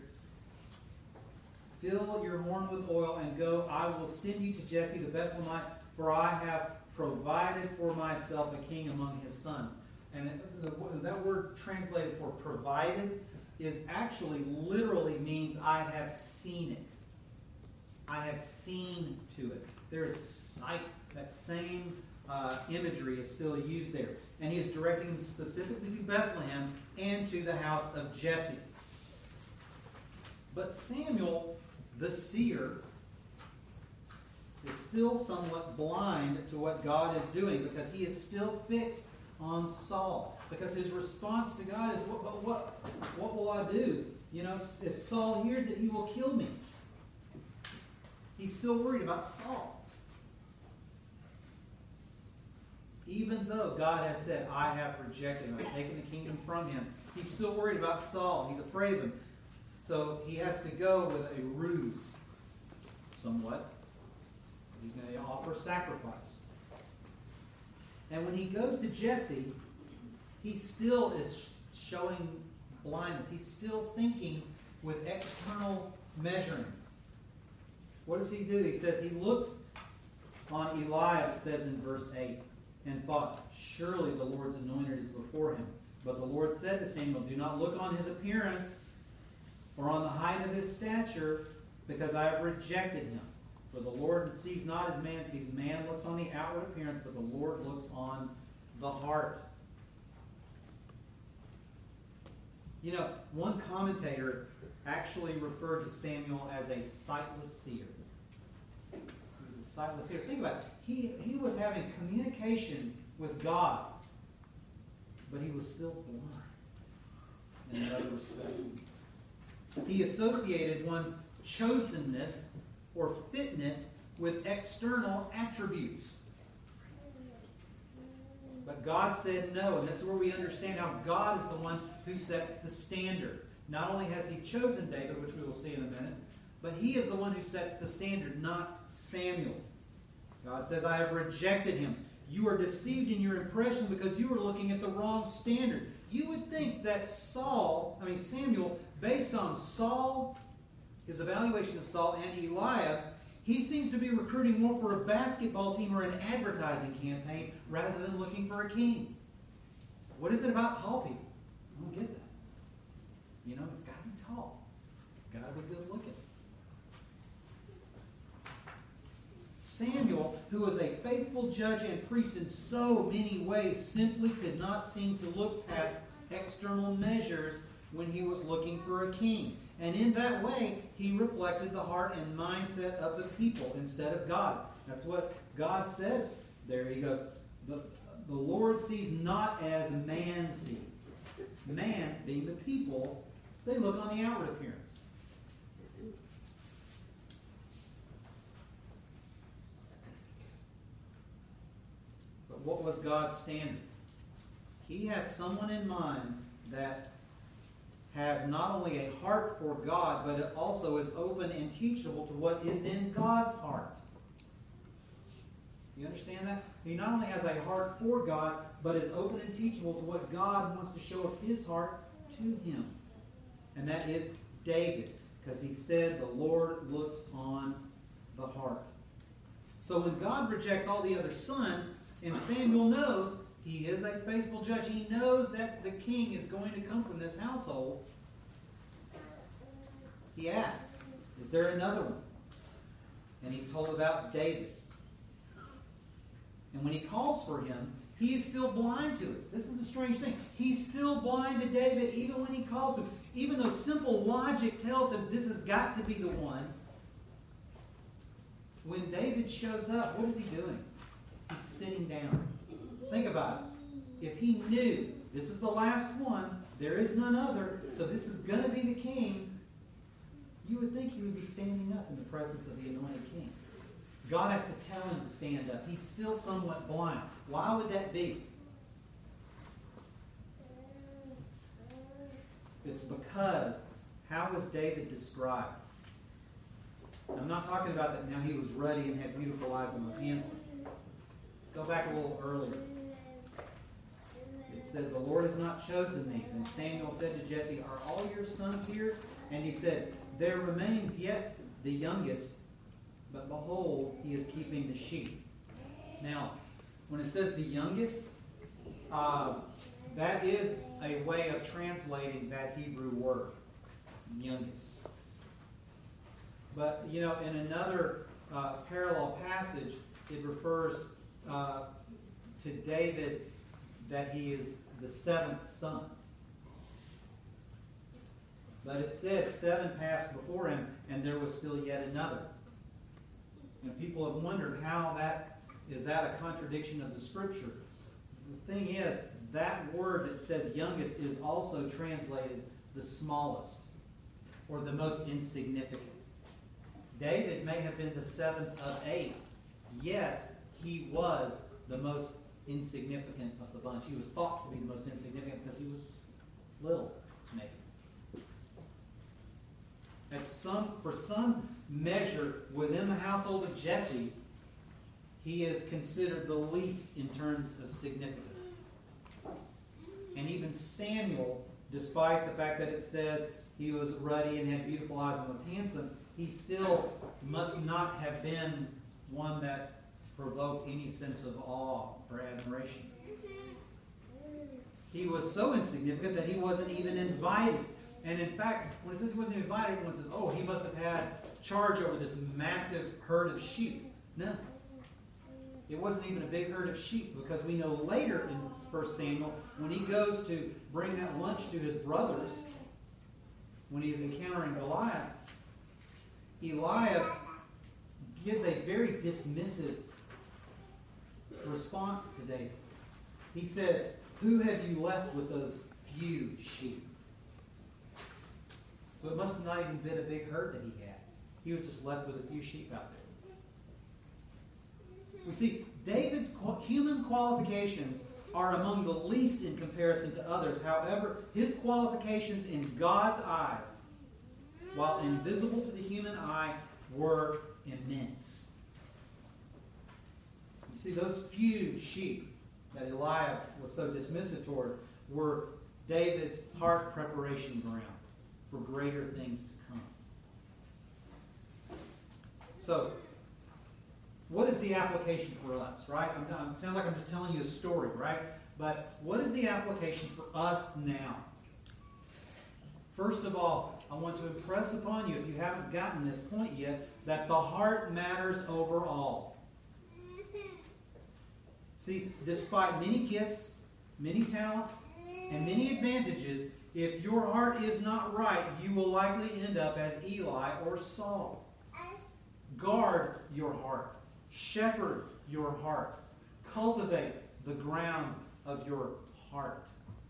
"Fill your horn with oil and go. I will send you to Jesse the Bethlehemite, for I have provided for myself a king among his sons." And that word translated for provided is actually literally means I have seen it. I have seen to it. There is sight. That same uh, imagery is still used there. And he is directing him specifically to Bethlehem and to the house of Jesse. But Samuel, the seer, is still somewhat blind to what God is doing, because he is still fixed on Saul. Because his response to God is, what, what, what, what will I do? You know, if Saul hears it, he will kill me. He's still worried about Saul. Even though God has said, "I have rejected him, I've taken the kingdom from him," he's still worried about Saul. He's afraid of him. So he has to go with a ruse, somewhat. He's going to offer sacrifice. And when he goes to Jesse, he still is showing blindness. He's still thinking with external measuring. What does he do? He says he looks on Eliab, it says in verse eight, and thought, "Surely the Lord's anointed is before him." But the Lord said to Samuel, "Do not look on his appearance or on the height of his stature, because I have rejected him. For the Lord sees not as man sees. Man looks on the outward appearance, but the Lord looks on the heart." You know, one commentator actually referred to Samuel as a sightless seer. He was a sightless seer. Think about it. He, he was having communication with God, but he was still blind in another respect. He associated one's chosenness or fitness with external attributes. But God said no, and that's where we understand how God is the one who sets the standard. Not only has he chosen David, which we will see in a minute, but he is the one who sets the standard, not Samuel. God says, "I have rejected him." You are deceived in your impression because you are looking at the wrong standard. You would think that Saul, I mean Samuel, based on Saul, his evaluation of Saul, and Eliab, he seems to be recruiting more for a basketball team or an advertising campaign rather than looking for a king. What is it about tall people? I don't get that. You know, it's got to be tall. Got to be good looking. Samuel, who was a faithful judge and priest in so many ways, simply could not seem to look past external measures when he was looking for a king. And in that way, he reflected the heart and mindset of the people instead of God. That's what God says there. He goes, the, the Lord sees not as man sees. Man, being the people, they look on the outward appearance. But what was God's standard? He has someone in mind that has not only a heart for God, but it also is open and teachable to what is in God's heart. You understand that? He not only has a heart for God, but is open and teachable to what God wants to show of his heart to him. And that is David, because he said the Lord looks on the heart. So when God rejects all the other sons, and Samuel knows he is a faithful judge, he knows that the king is going to come from this household, he asks, is there another one? And he's told about David. And when he calls for him, he is still blind to it. This is the strange thing. He's still blind to David even when he calls him. Even though simple logic tells him this has got to be the one. When David shows up, what is he doing? He's sitting down. Think about it. If he knew this is the last one, there is none other, so this is going to be the king, you would think he would be standing up in the presence of the anointed king. God has to tell him to stand up. He's still somewhat blind. Why would that be? It's because, how was David described? I'm not talking about that now he was ruddy and had beautiful eyes and was handsome. Go back a little earlier. It said, the Lord has not chosen these. And Samuel said to Jesse, are all your sons here? And he said, there remains yet the youngest, but behold, he is keeping the sheep. Now, when it says the youngest, uh, that is a way of translating that Hebrew word, youngest. But, you know, in another uh, parallel passage, it refers uh, to David that he is the seventh son. But it said seven passed before him, and there was still yet another. And people have wondered how that, is that a contradiction of the Scripture? The thing is, that word that says youngest is also translated the smallest, or the most insignificant. David may have been the seventh of eight, yet he was the most insignificant of the bunch. He was thought to be the most insignificant because he was little, maybe. At some, for some measure within the household of Jesse, he is considered the least in terms of significance. And even Samuel, despite the fact that it says he was ruddy and had beautiful eyes and was handsome, he still must not have been one that provoked any sense of awe or admiration. He was so insignificant that he wasn't even invited. And in fact, when it says he wasn't invited, everyone says, oh, he must have had charge over this massive herd of sheep. No. It wasn't even a big herd of sheep, because we know later in First Samuel, when he goes to bring that lunch to his brothers, when he's encountering Goliath, Eliab gives a very dismissive response to David. He said, who have you left with those few sheep? So it must have not even been a big herd that he had. He was just left with a few sheep out there. We see David's human qualifications are among the least in comparison to others. However, his qualifications in God's eyes, while invisible to the human eye, were immense. You see, those few sheep that Eliab was so dismissive toward were David's heart preparation ground for greater things to come. So, what is the application for us, right? I'm, I'm, it sounds like I'm just telling you a story, right? But what is the application for us now? First of all, I want to impress upon you, if you haven't gotten this point yet, that the heart matters overall. See, despite many gifts, many talents, and many advantages, if your heart is not right, you will likely end up as Eli or Saul. Guard your heart. Shepherd your heart. Cultivate the ground of your heart.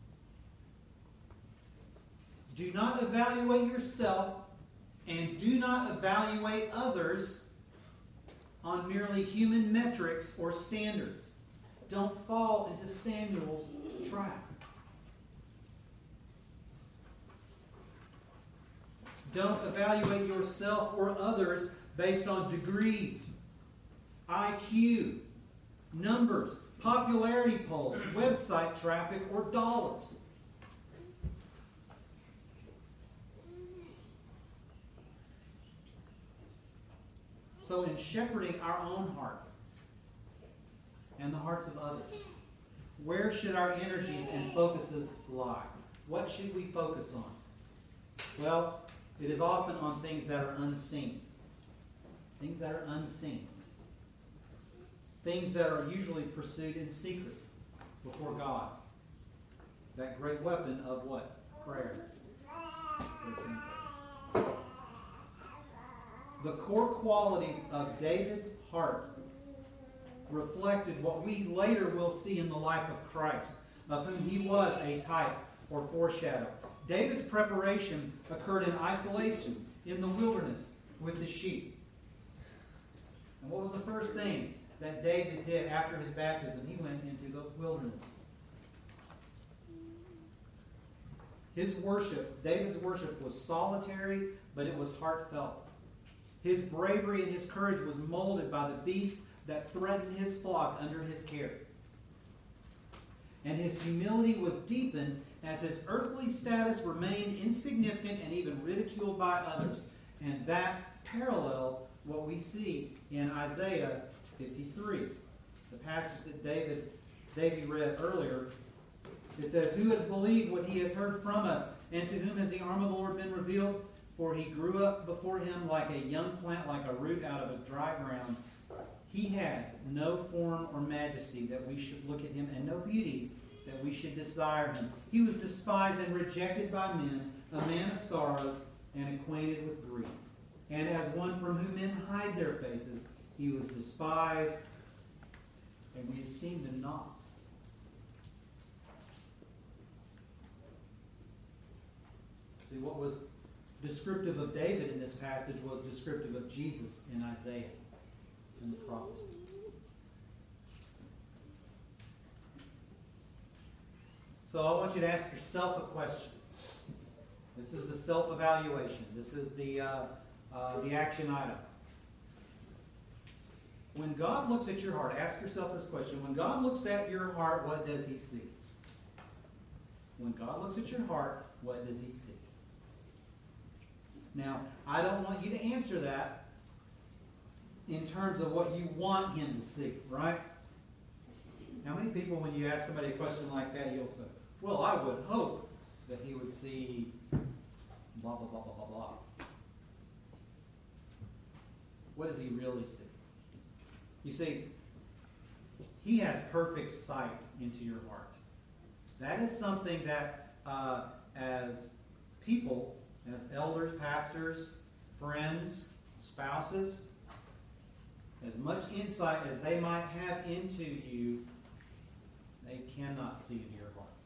Do not evaluate yourself and do not evaluate others on merely human metrics or standards. Don't fall into Samuel's trap. Don't evaluate yourself or others based on degrees, I Q, numbers, popularity polls, website traffic, or dollars. So in shepherding our own heart and the hearts of others, where should our energies and focuses lie? What should we focus on? Well, it is often on things that are unseen. Things that are unseen. Things that are usually pursued in secret before God. That great weapon of what? Prayer. The core qualities of David's heart reflected what we later will see in the life of Christ, of whom he was a type or foreshadow. David's preparation occurred in isolation, in the wilderness, with the sheep. And what was the first thing that David did after his baptism? He went into the wilderness. His worship, David's worship, was solitary, but it was heartfelt. His bravery and his courage was molded by the beasts that threatened his flock under his care. And his humility was deepened as his earthly status remained insignificant and even ridiculed by others. And that parallels what we see in Isaiah fifty-three, the passage that David, David read earlier. It says, "Who has believed what he has heard from us, and to whom has the arm of the Lord been revealed? For he grew up before him like a young plant, like a root out of a dry ground. He had no form or majesty that we should look at him, and no beauty that we should desire him. He was despised and rejected by men, a man of sorrows and acquainted with grief. And as one from whom men hide their faces, he was despised, and we esteemed him not." See, what was descriptive of David in this passage was descriptive of Jesus in Isaiah and the prophecy. So I want you to ask yourself a question. This is the self-evaluation. This is the, uh, uh, the action item. When God looks at your heart, ask yourself this question. When God looks at your heart, what does he see? When God looks at your heart, what does he see? Now, I don't want you to answer that in terms of what you want him to see, right? How many people, when you ask somebody a question like that, you'll say, "Well, I would hope that he would see blah, blah, blah, blah, blah, blah." What does he really see? You see, he has perfect sight into your heart. That is something that uh, as people, as elders, pastors, friends, spouses, as much insight as they might have into you, they cannot see into your heart.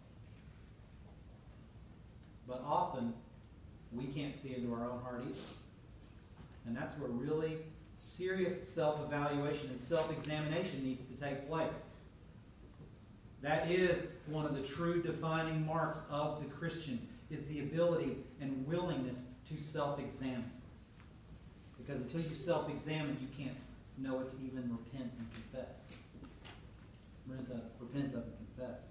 But often, we can't see into our own heart either. And that's where really serious self-evaluation and self-examination needs to take place. That is one of the true defining marks of the Christian, is the ability and willingness to self-examine. Because until you self-examine, you can't know it to even repent and confess. Repent of and confess.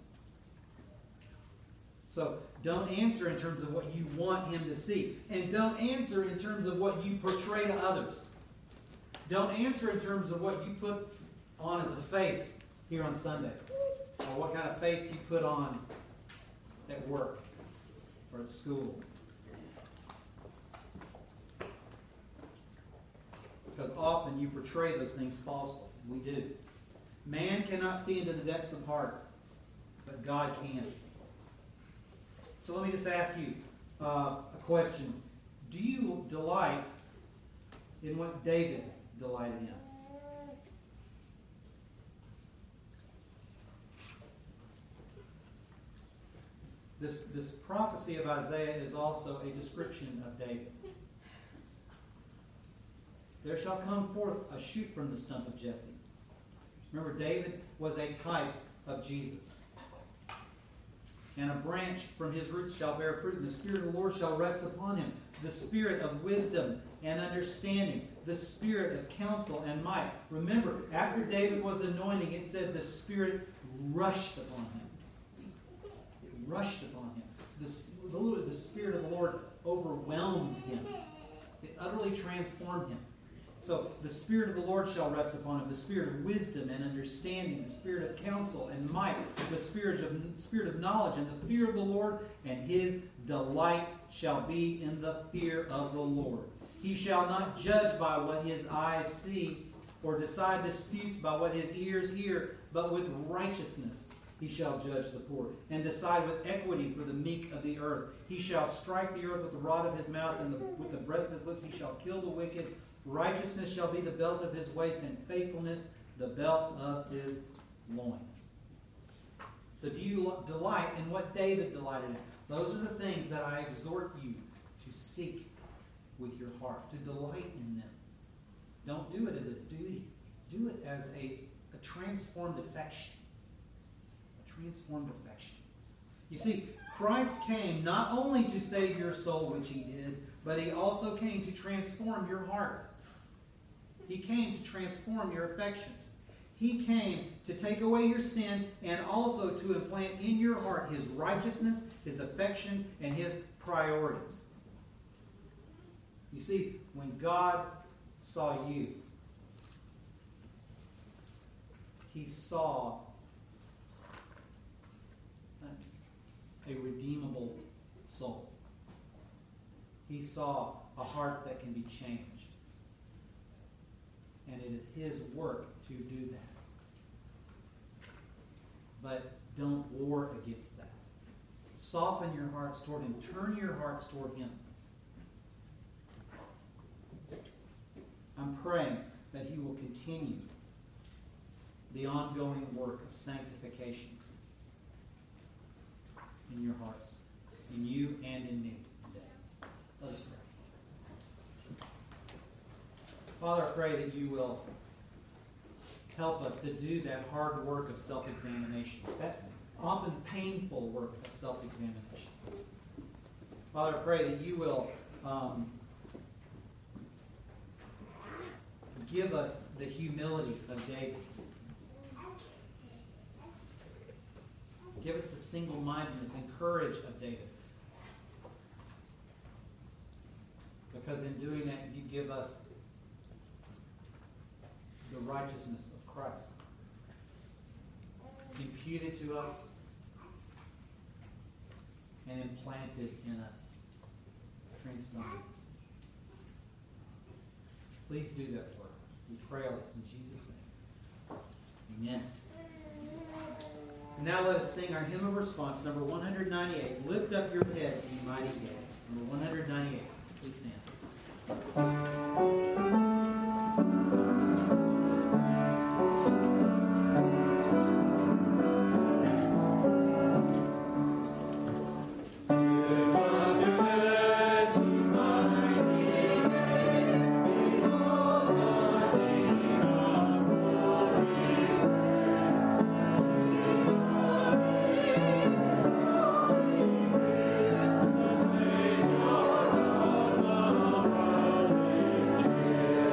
So don't answer in terms of what you want him to see. And don't answer in terms of what you portray to others. Don't answer in terms of what you put on as a face here on Sundays. Or what kind of face you put on at work or at school. Because often you portray those things falsely. We do. Man cannot see into the depths of heart, but God can. So let me just ask you uh, a question. Do you delight in what David delighted in? This, this prophecy of Isaiah is also a description of David. There shall come forth a shoot from the stump of Jesse. Remember, David was a type of Jesus. And a branch from his roots shall bear fruit, and the Spirit of the Lord shall rest upon him. The Spirit of wisdom and understanding, the Spirit of counsel and might. Remember, after David was anointing, it said the Spirit rushed upon him. It rushed upon him. The, the, the Spirit of the Lord overwhelmed him. It utterly transformed him. So the Spirit of the Lord shall rest upon him, the Spirit of wisdom and understanding, the Spirit of counsel and might, the Spirit of, spirit of knowledge and the fear of the Lord, and his delight shall be in the fear of the Lord. He shall not judge by what his eyes see, or decide disputes by what his ears hear, but with righteousness he shall judge the poor, and decide with equity for the meek of the earth. He shall strike the earth with the rod of his mouth, and the, with the breath of his lips he shall kill the wicked. Righteousness shall be the belt of his waist, and faithfulness the belt of his loins. So do you delight in what David delighted in? Those are the things that I exhort you to seek with your heart, to delight in them. Don't do it as a duty. Do it as a, a transformed affection. A transformed affection. You see, Christ came not only to save your soul, which he did, but he also came to transform your heart. He came to transform your affections. He came to take away your sin and also to implant in your heart his righteousness, his affection, and his priorities. You see, when God saw you, he saw a redeemable soul. He saw a heart that can be changed. And it is his work to do that. But don't war against that. Soften your hearts toward him. Turn your hearts toward him. I'm praying that he will continue the ongoing work of sanctification in your hearts, in you and in me today. Let us pray. Father, I pray that you will help us to do that hard work of self-examination, that often painful work of self-examination. Father, I pray that you will um, give us the humility of David. Give us the single-mindedness and courage of David. Because in doing that, you give us the righteousness of Christ, imputed to us and implanted in us, transforming us. Please do that work. We pray all this in Jesus' name. Amen. And now let us sing our hymn of response, number one hundred ninety-eight. Lift up your heads, ye mighty gates. Number one hundred ninety-eight. Please stand. Yeah.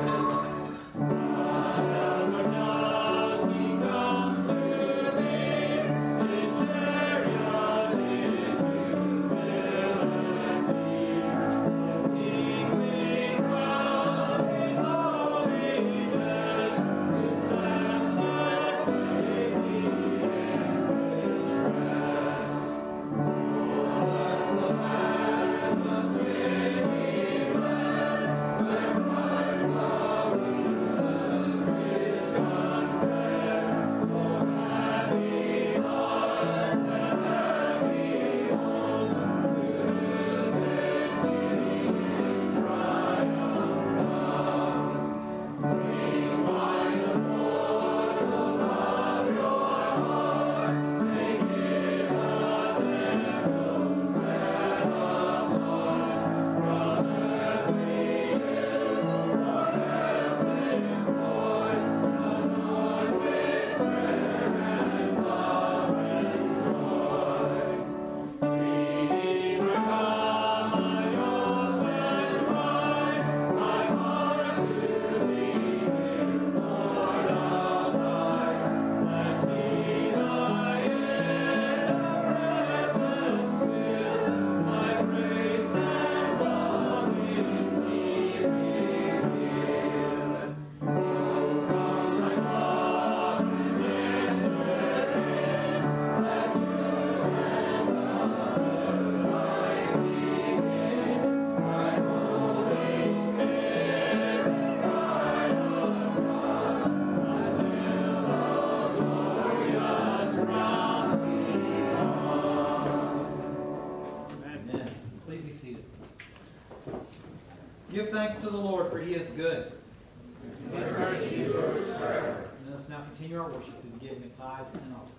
Give thanks to the Lord, for he is good. His mercy endures forever. And let us now continue our worship through the giving of tithes and offerings.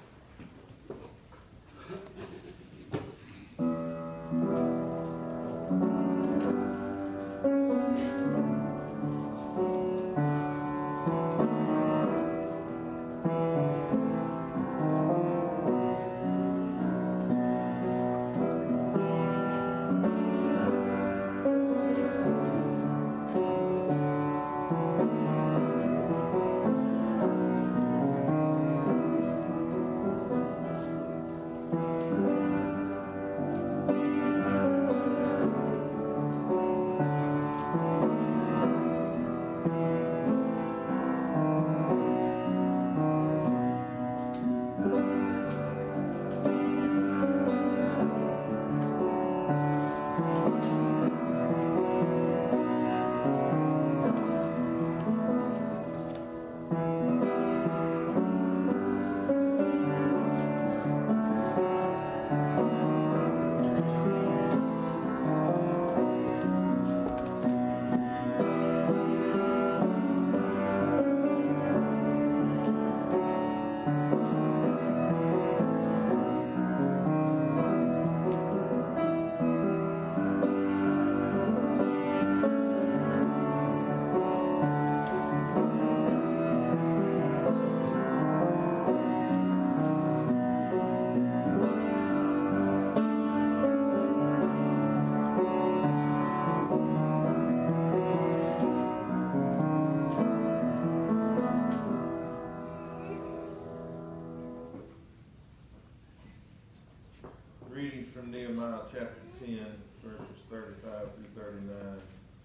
Reading from Nehemiah chapter ten, verses thirty-five through thirty-nine.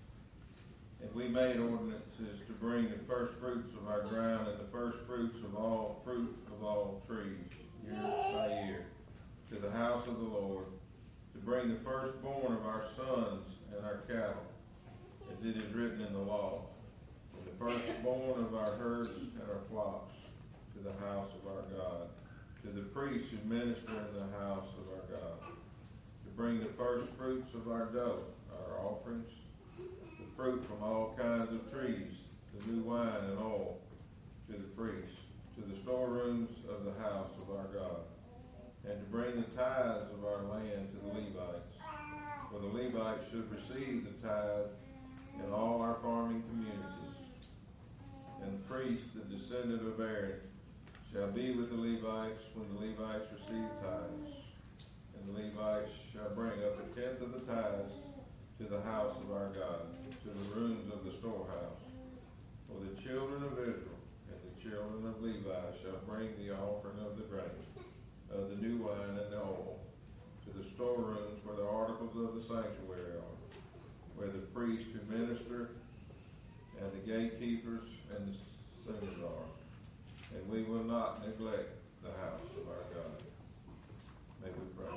And we made ordinances to bring the first fruits of our ground and the first fruits of all fruit of all trees, year by year, to the house of the Lord, to bring the firstborn of our sons and our cattle, as it is written in the law, and the firstborn of our herds and our flocks, to the house of our God, to the priests who minister in the house of our God, to bring the first fruits of our dough, our offerings, the fruit from all kinds of trees, the new wine and oil, to the priests, to the storerooms of the house of our God, and to bring the tithes of our land to the Levites. For the Levites should receive the tithe in all our farming communities. And the priest, the descendant of Aaron, shall be with the Levites when the Levites receive tithes. And the Levites shall bring up a tenth of the tithes to the house of our God, to the rooms of the storehouse. For the children of Israel and the children of Levi shall bring the offering of the grain, of the new wine and the oil, to the storerooms where the articles of the sanctuary are, where the priests who minister, and the gatekeepers and the singers are. And we will not neglect the house of our God. May we pray.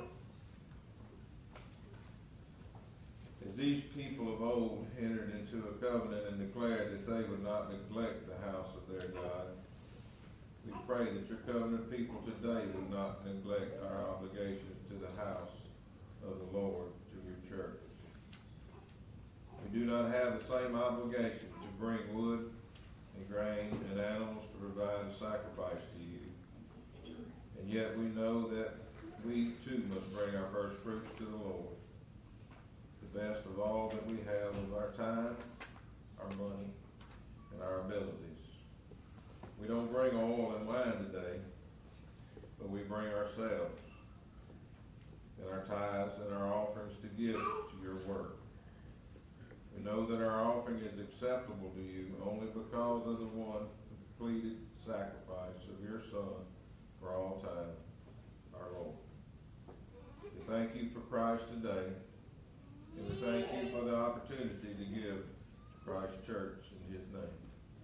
As these people of old entered into a covenant and declared that they would not neglect the house of their God, we pray that your covenant people today would not neglect our obligations to the house of the Lord, to your church. We do not have the same obligation to bring wood and grain and animals to provide a sacrifice to you. And yet we know that we too must bring our first fruits to the Lord, the best of all that we have of our time, our money, and our abilities. We don't bring oil and wine today, but we bring ourselves and our tithes and our offerings to give to your work. We know that our offering is acceptable to you only because of the one completed sacrifice of your Son for all time, our Lord. We thank you for Christ today, and we thank you for the opportunity to give to Christ Church in his name.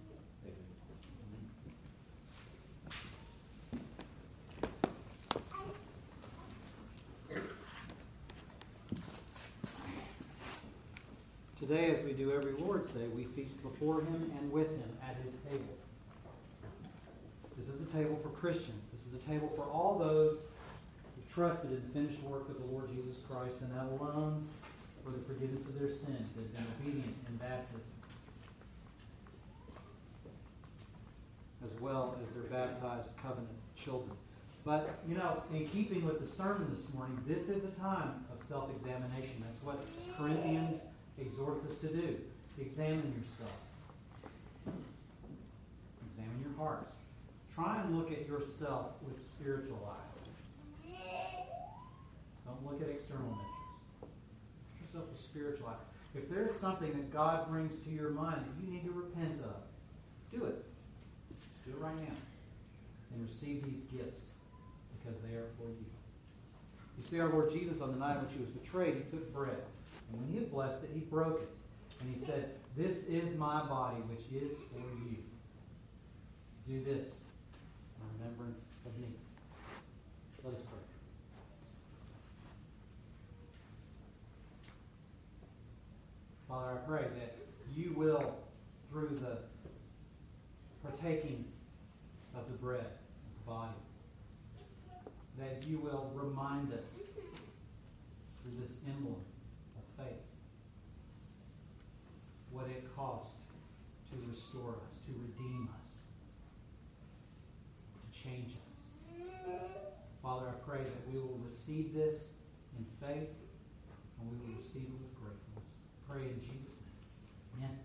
Today, as we do every Lord's Day, we feast before him and with him at his table. This is a table for Christians. This is a table for all those who trusted in the finished work of the Lord Jesus Christ, and that alone for the forgiveness of their sins. They've been obedient in baptism, as well as their baptized covenant children. But, you know, in keeping with the sermon this morning, this is a time of self-examination. That's what Corinthians exhorts us to do. Examine yourselves. Examine your hearts. Try and look at yourself with spiritual eyes. Don't look at external measures. Look at yourself with spiritual eyes. If there's something that God brings to your mind that you need to repent of, do it. Do it right now. And receive these gifts, because they are for you. You see, our Lord Jesus, on the night in which he was betrayed, he took bread. And when he had blessed it, he broke it. And he said, "This is my body, which is for you. Do this in remembrance of me." Let us pray. Father, I pray that you will, through the partaking of the bread, of the body, that you will remind us through this emblem of faith what it cost to restore us, to redeem us, to change us. Father, I pray that we will receive this in faith, and we will receive it with gratefulness. Pray in Jesus' name. Amen.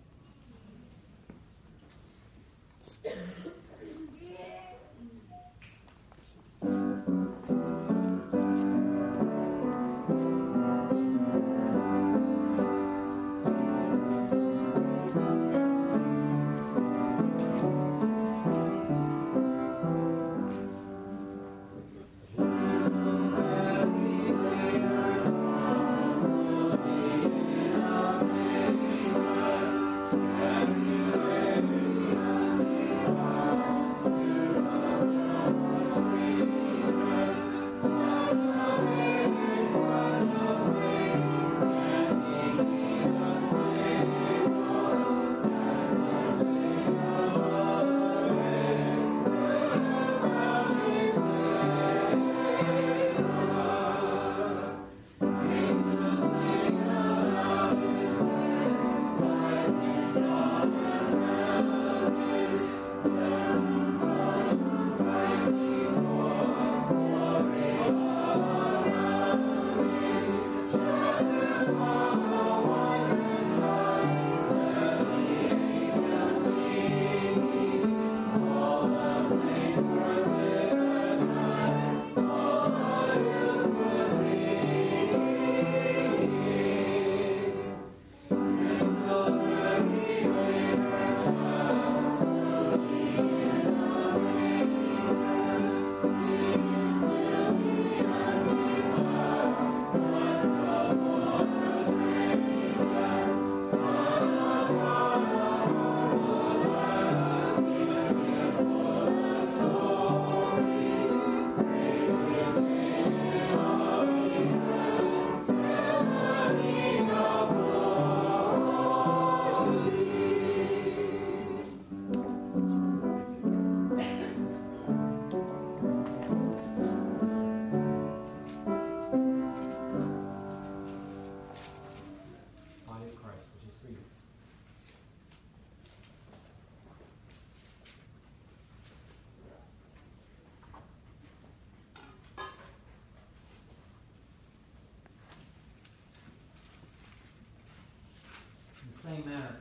Same manner,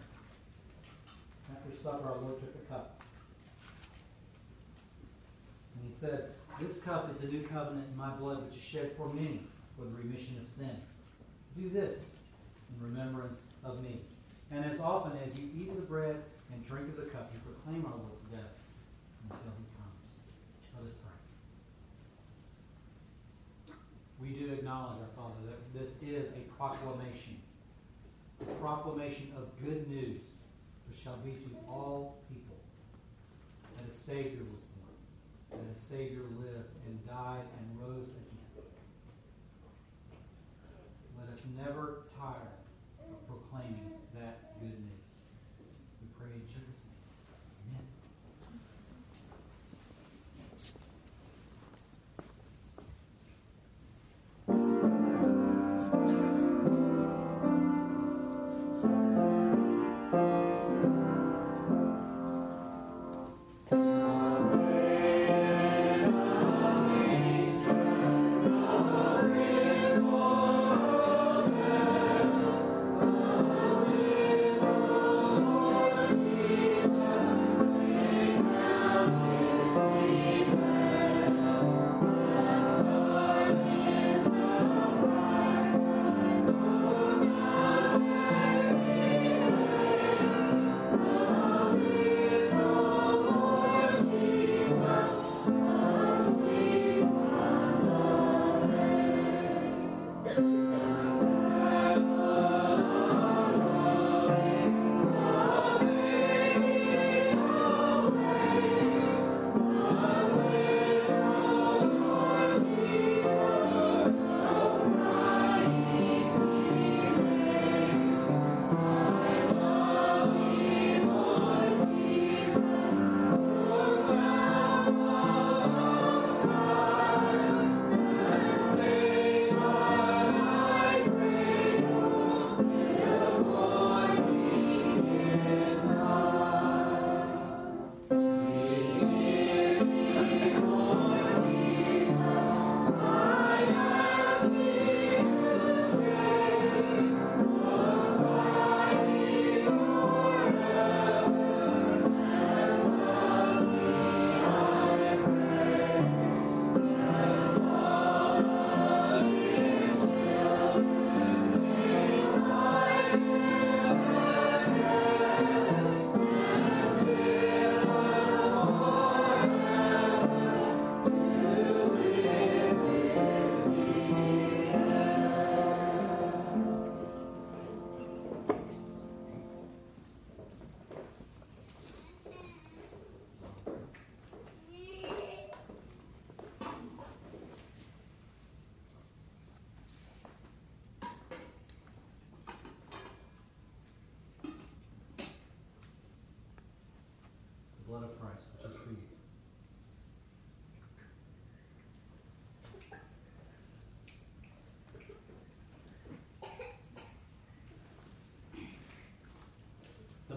after supper, our Lord took a cup. And he said, "This cup is the new covenant in my blood, which is shed for many for the remission of sin. Do this in remembrance of me." And as often as you eat of the bread and drink of the cup, you proclaim our Lord's death until he comes. Let us pray. We do acknowledge, our Father, that this is a proclamation. A proclamation of good news, which shall be to all people, that a Savior was born, that a Savior lived and died and rose again. Let us never tire of proclaiming that good news. We pray in Jesus' name. Amen.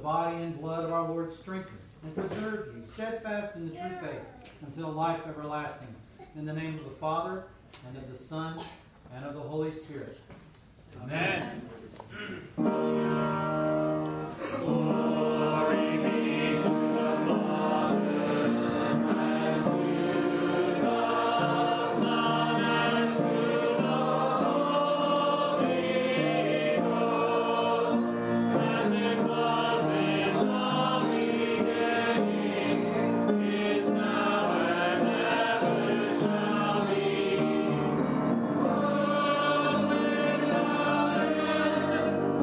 body and blood of our Lord strengthen and preserve you steadfast in the true faith until life everlasting. In the name of the Father, and of the Son, and of the Holy Spirit. Amen. Glory be to the Father, and to the Son, and to the Holy Ghost, as it was in the beginning, is now, and ever shall be, world without end.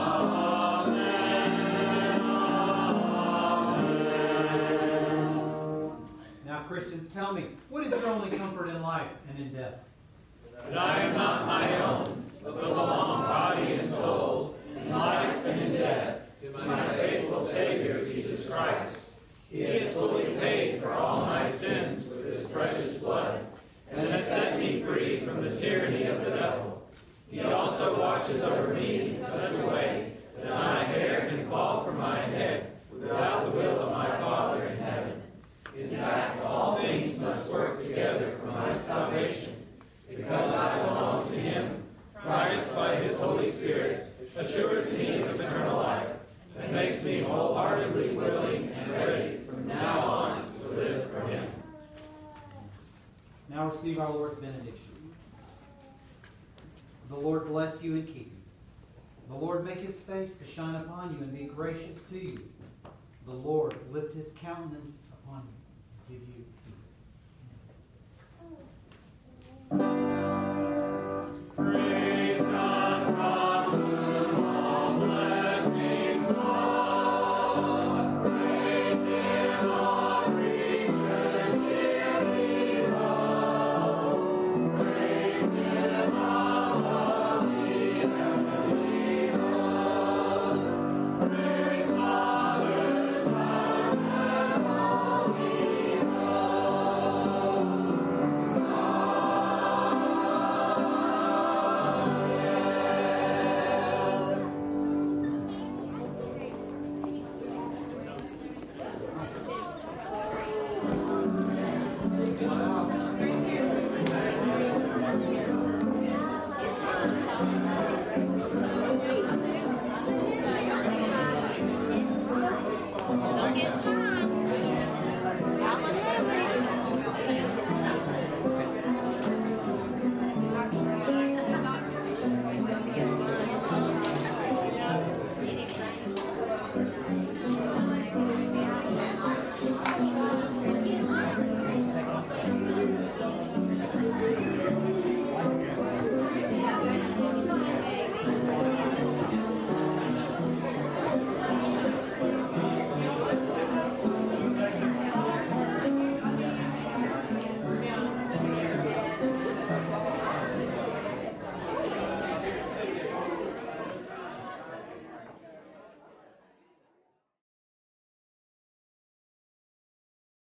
Now, Christians, tell me, what is your only comfort in life and in death? That I am not my own, but belong body and soul, in life and in death, to my faithful Savior, Jesus Christ. He has fully paid for all my sins with his precious blood, and has set me free from the tyranny of the devil. He also watches over me in such a way that not a hair can fall from my head without the will of my Father in heaven. In fact, all things must work together for my salvation, because I belong to him. Christ, by his Holy Spirit, assures me of eternal life, and makes me wholeheartedly willing and ready from now on to live for him. Now receive our Lord's benediction. The Lord bless you and keep you. The Lord make his face to shine upon you and be gracious to you. The Lord lift his countenance upon you and give you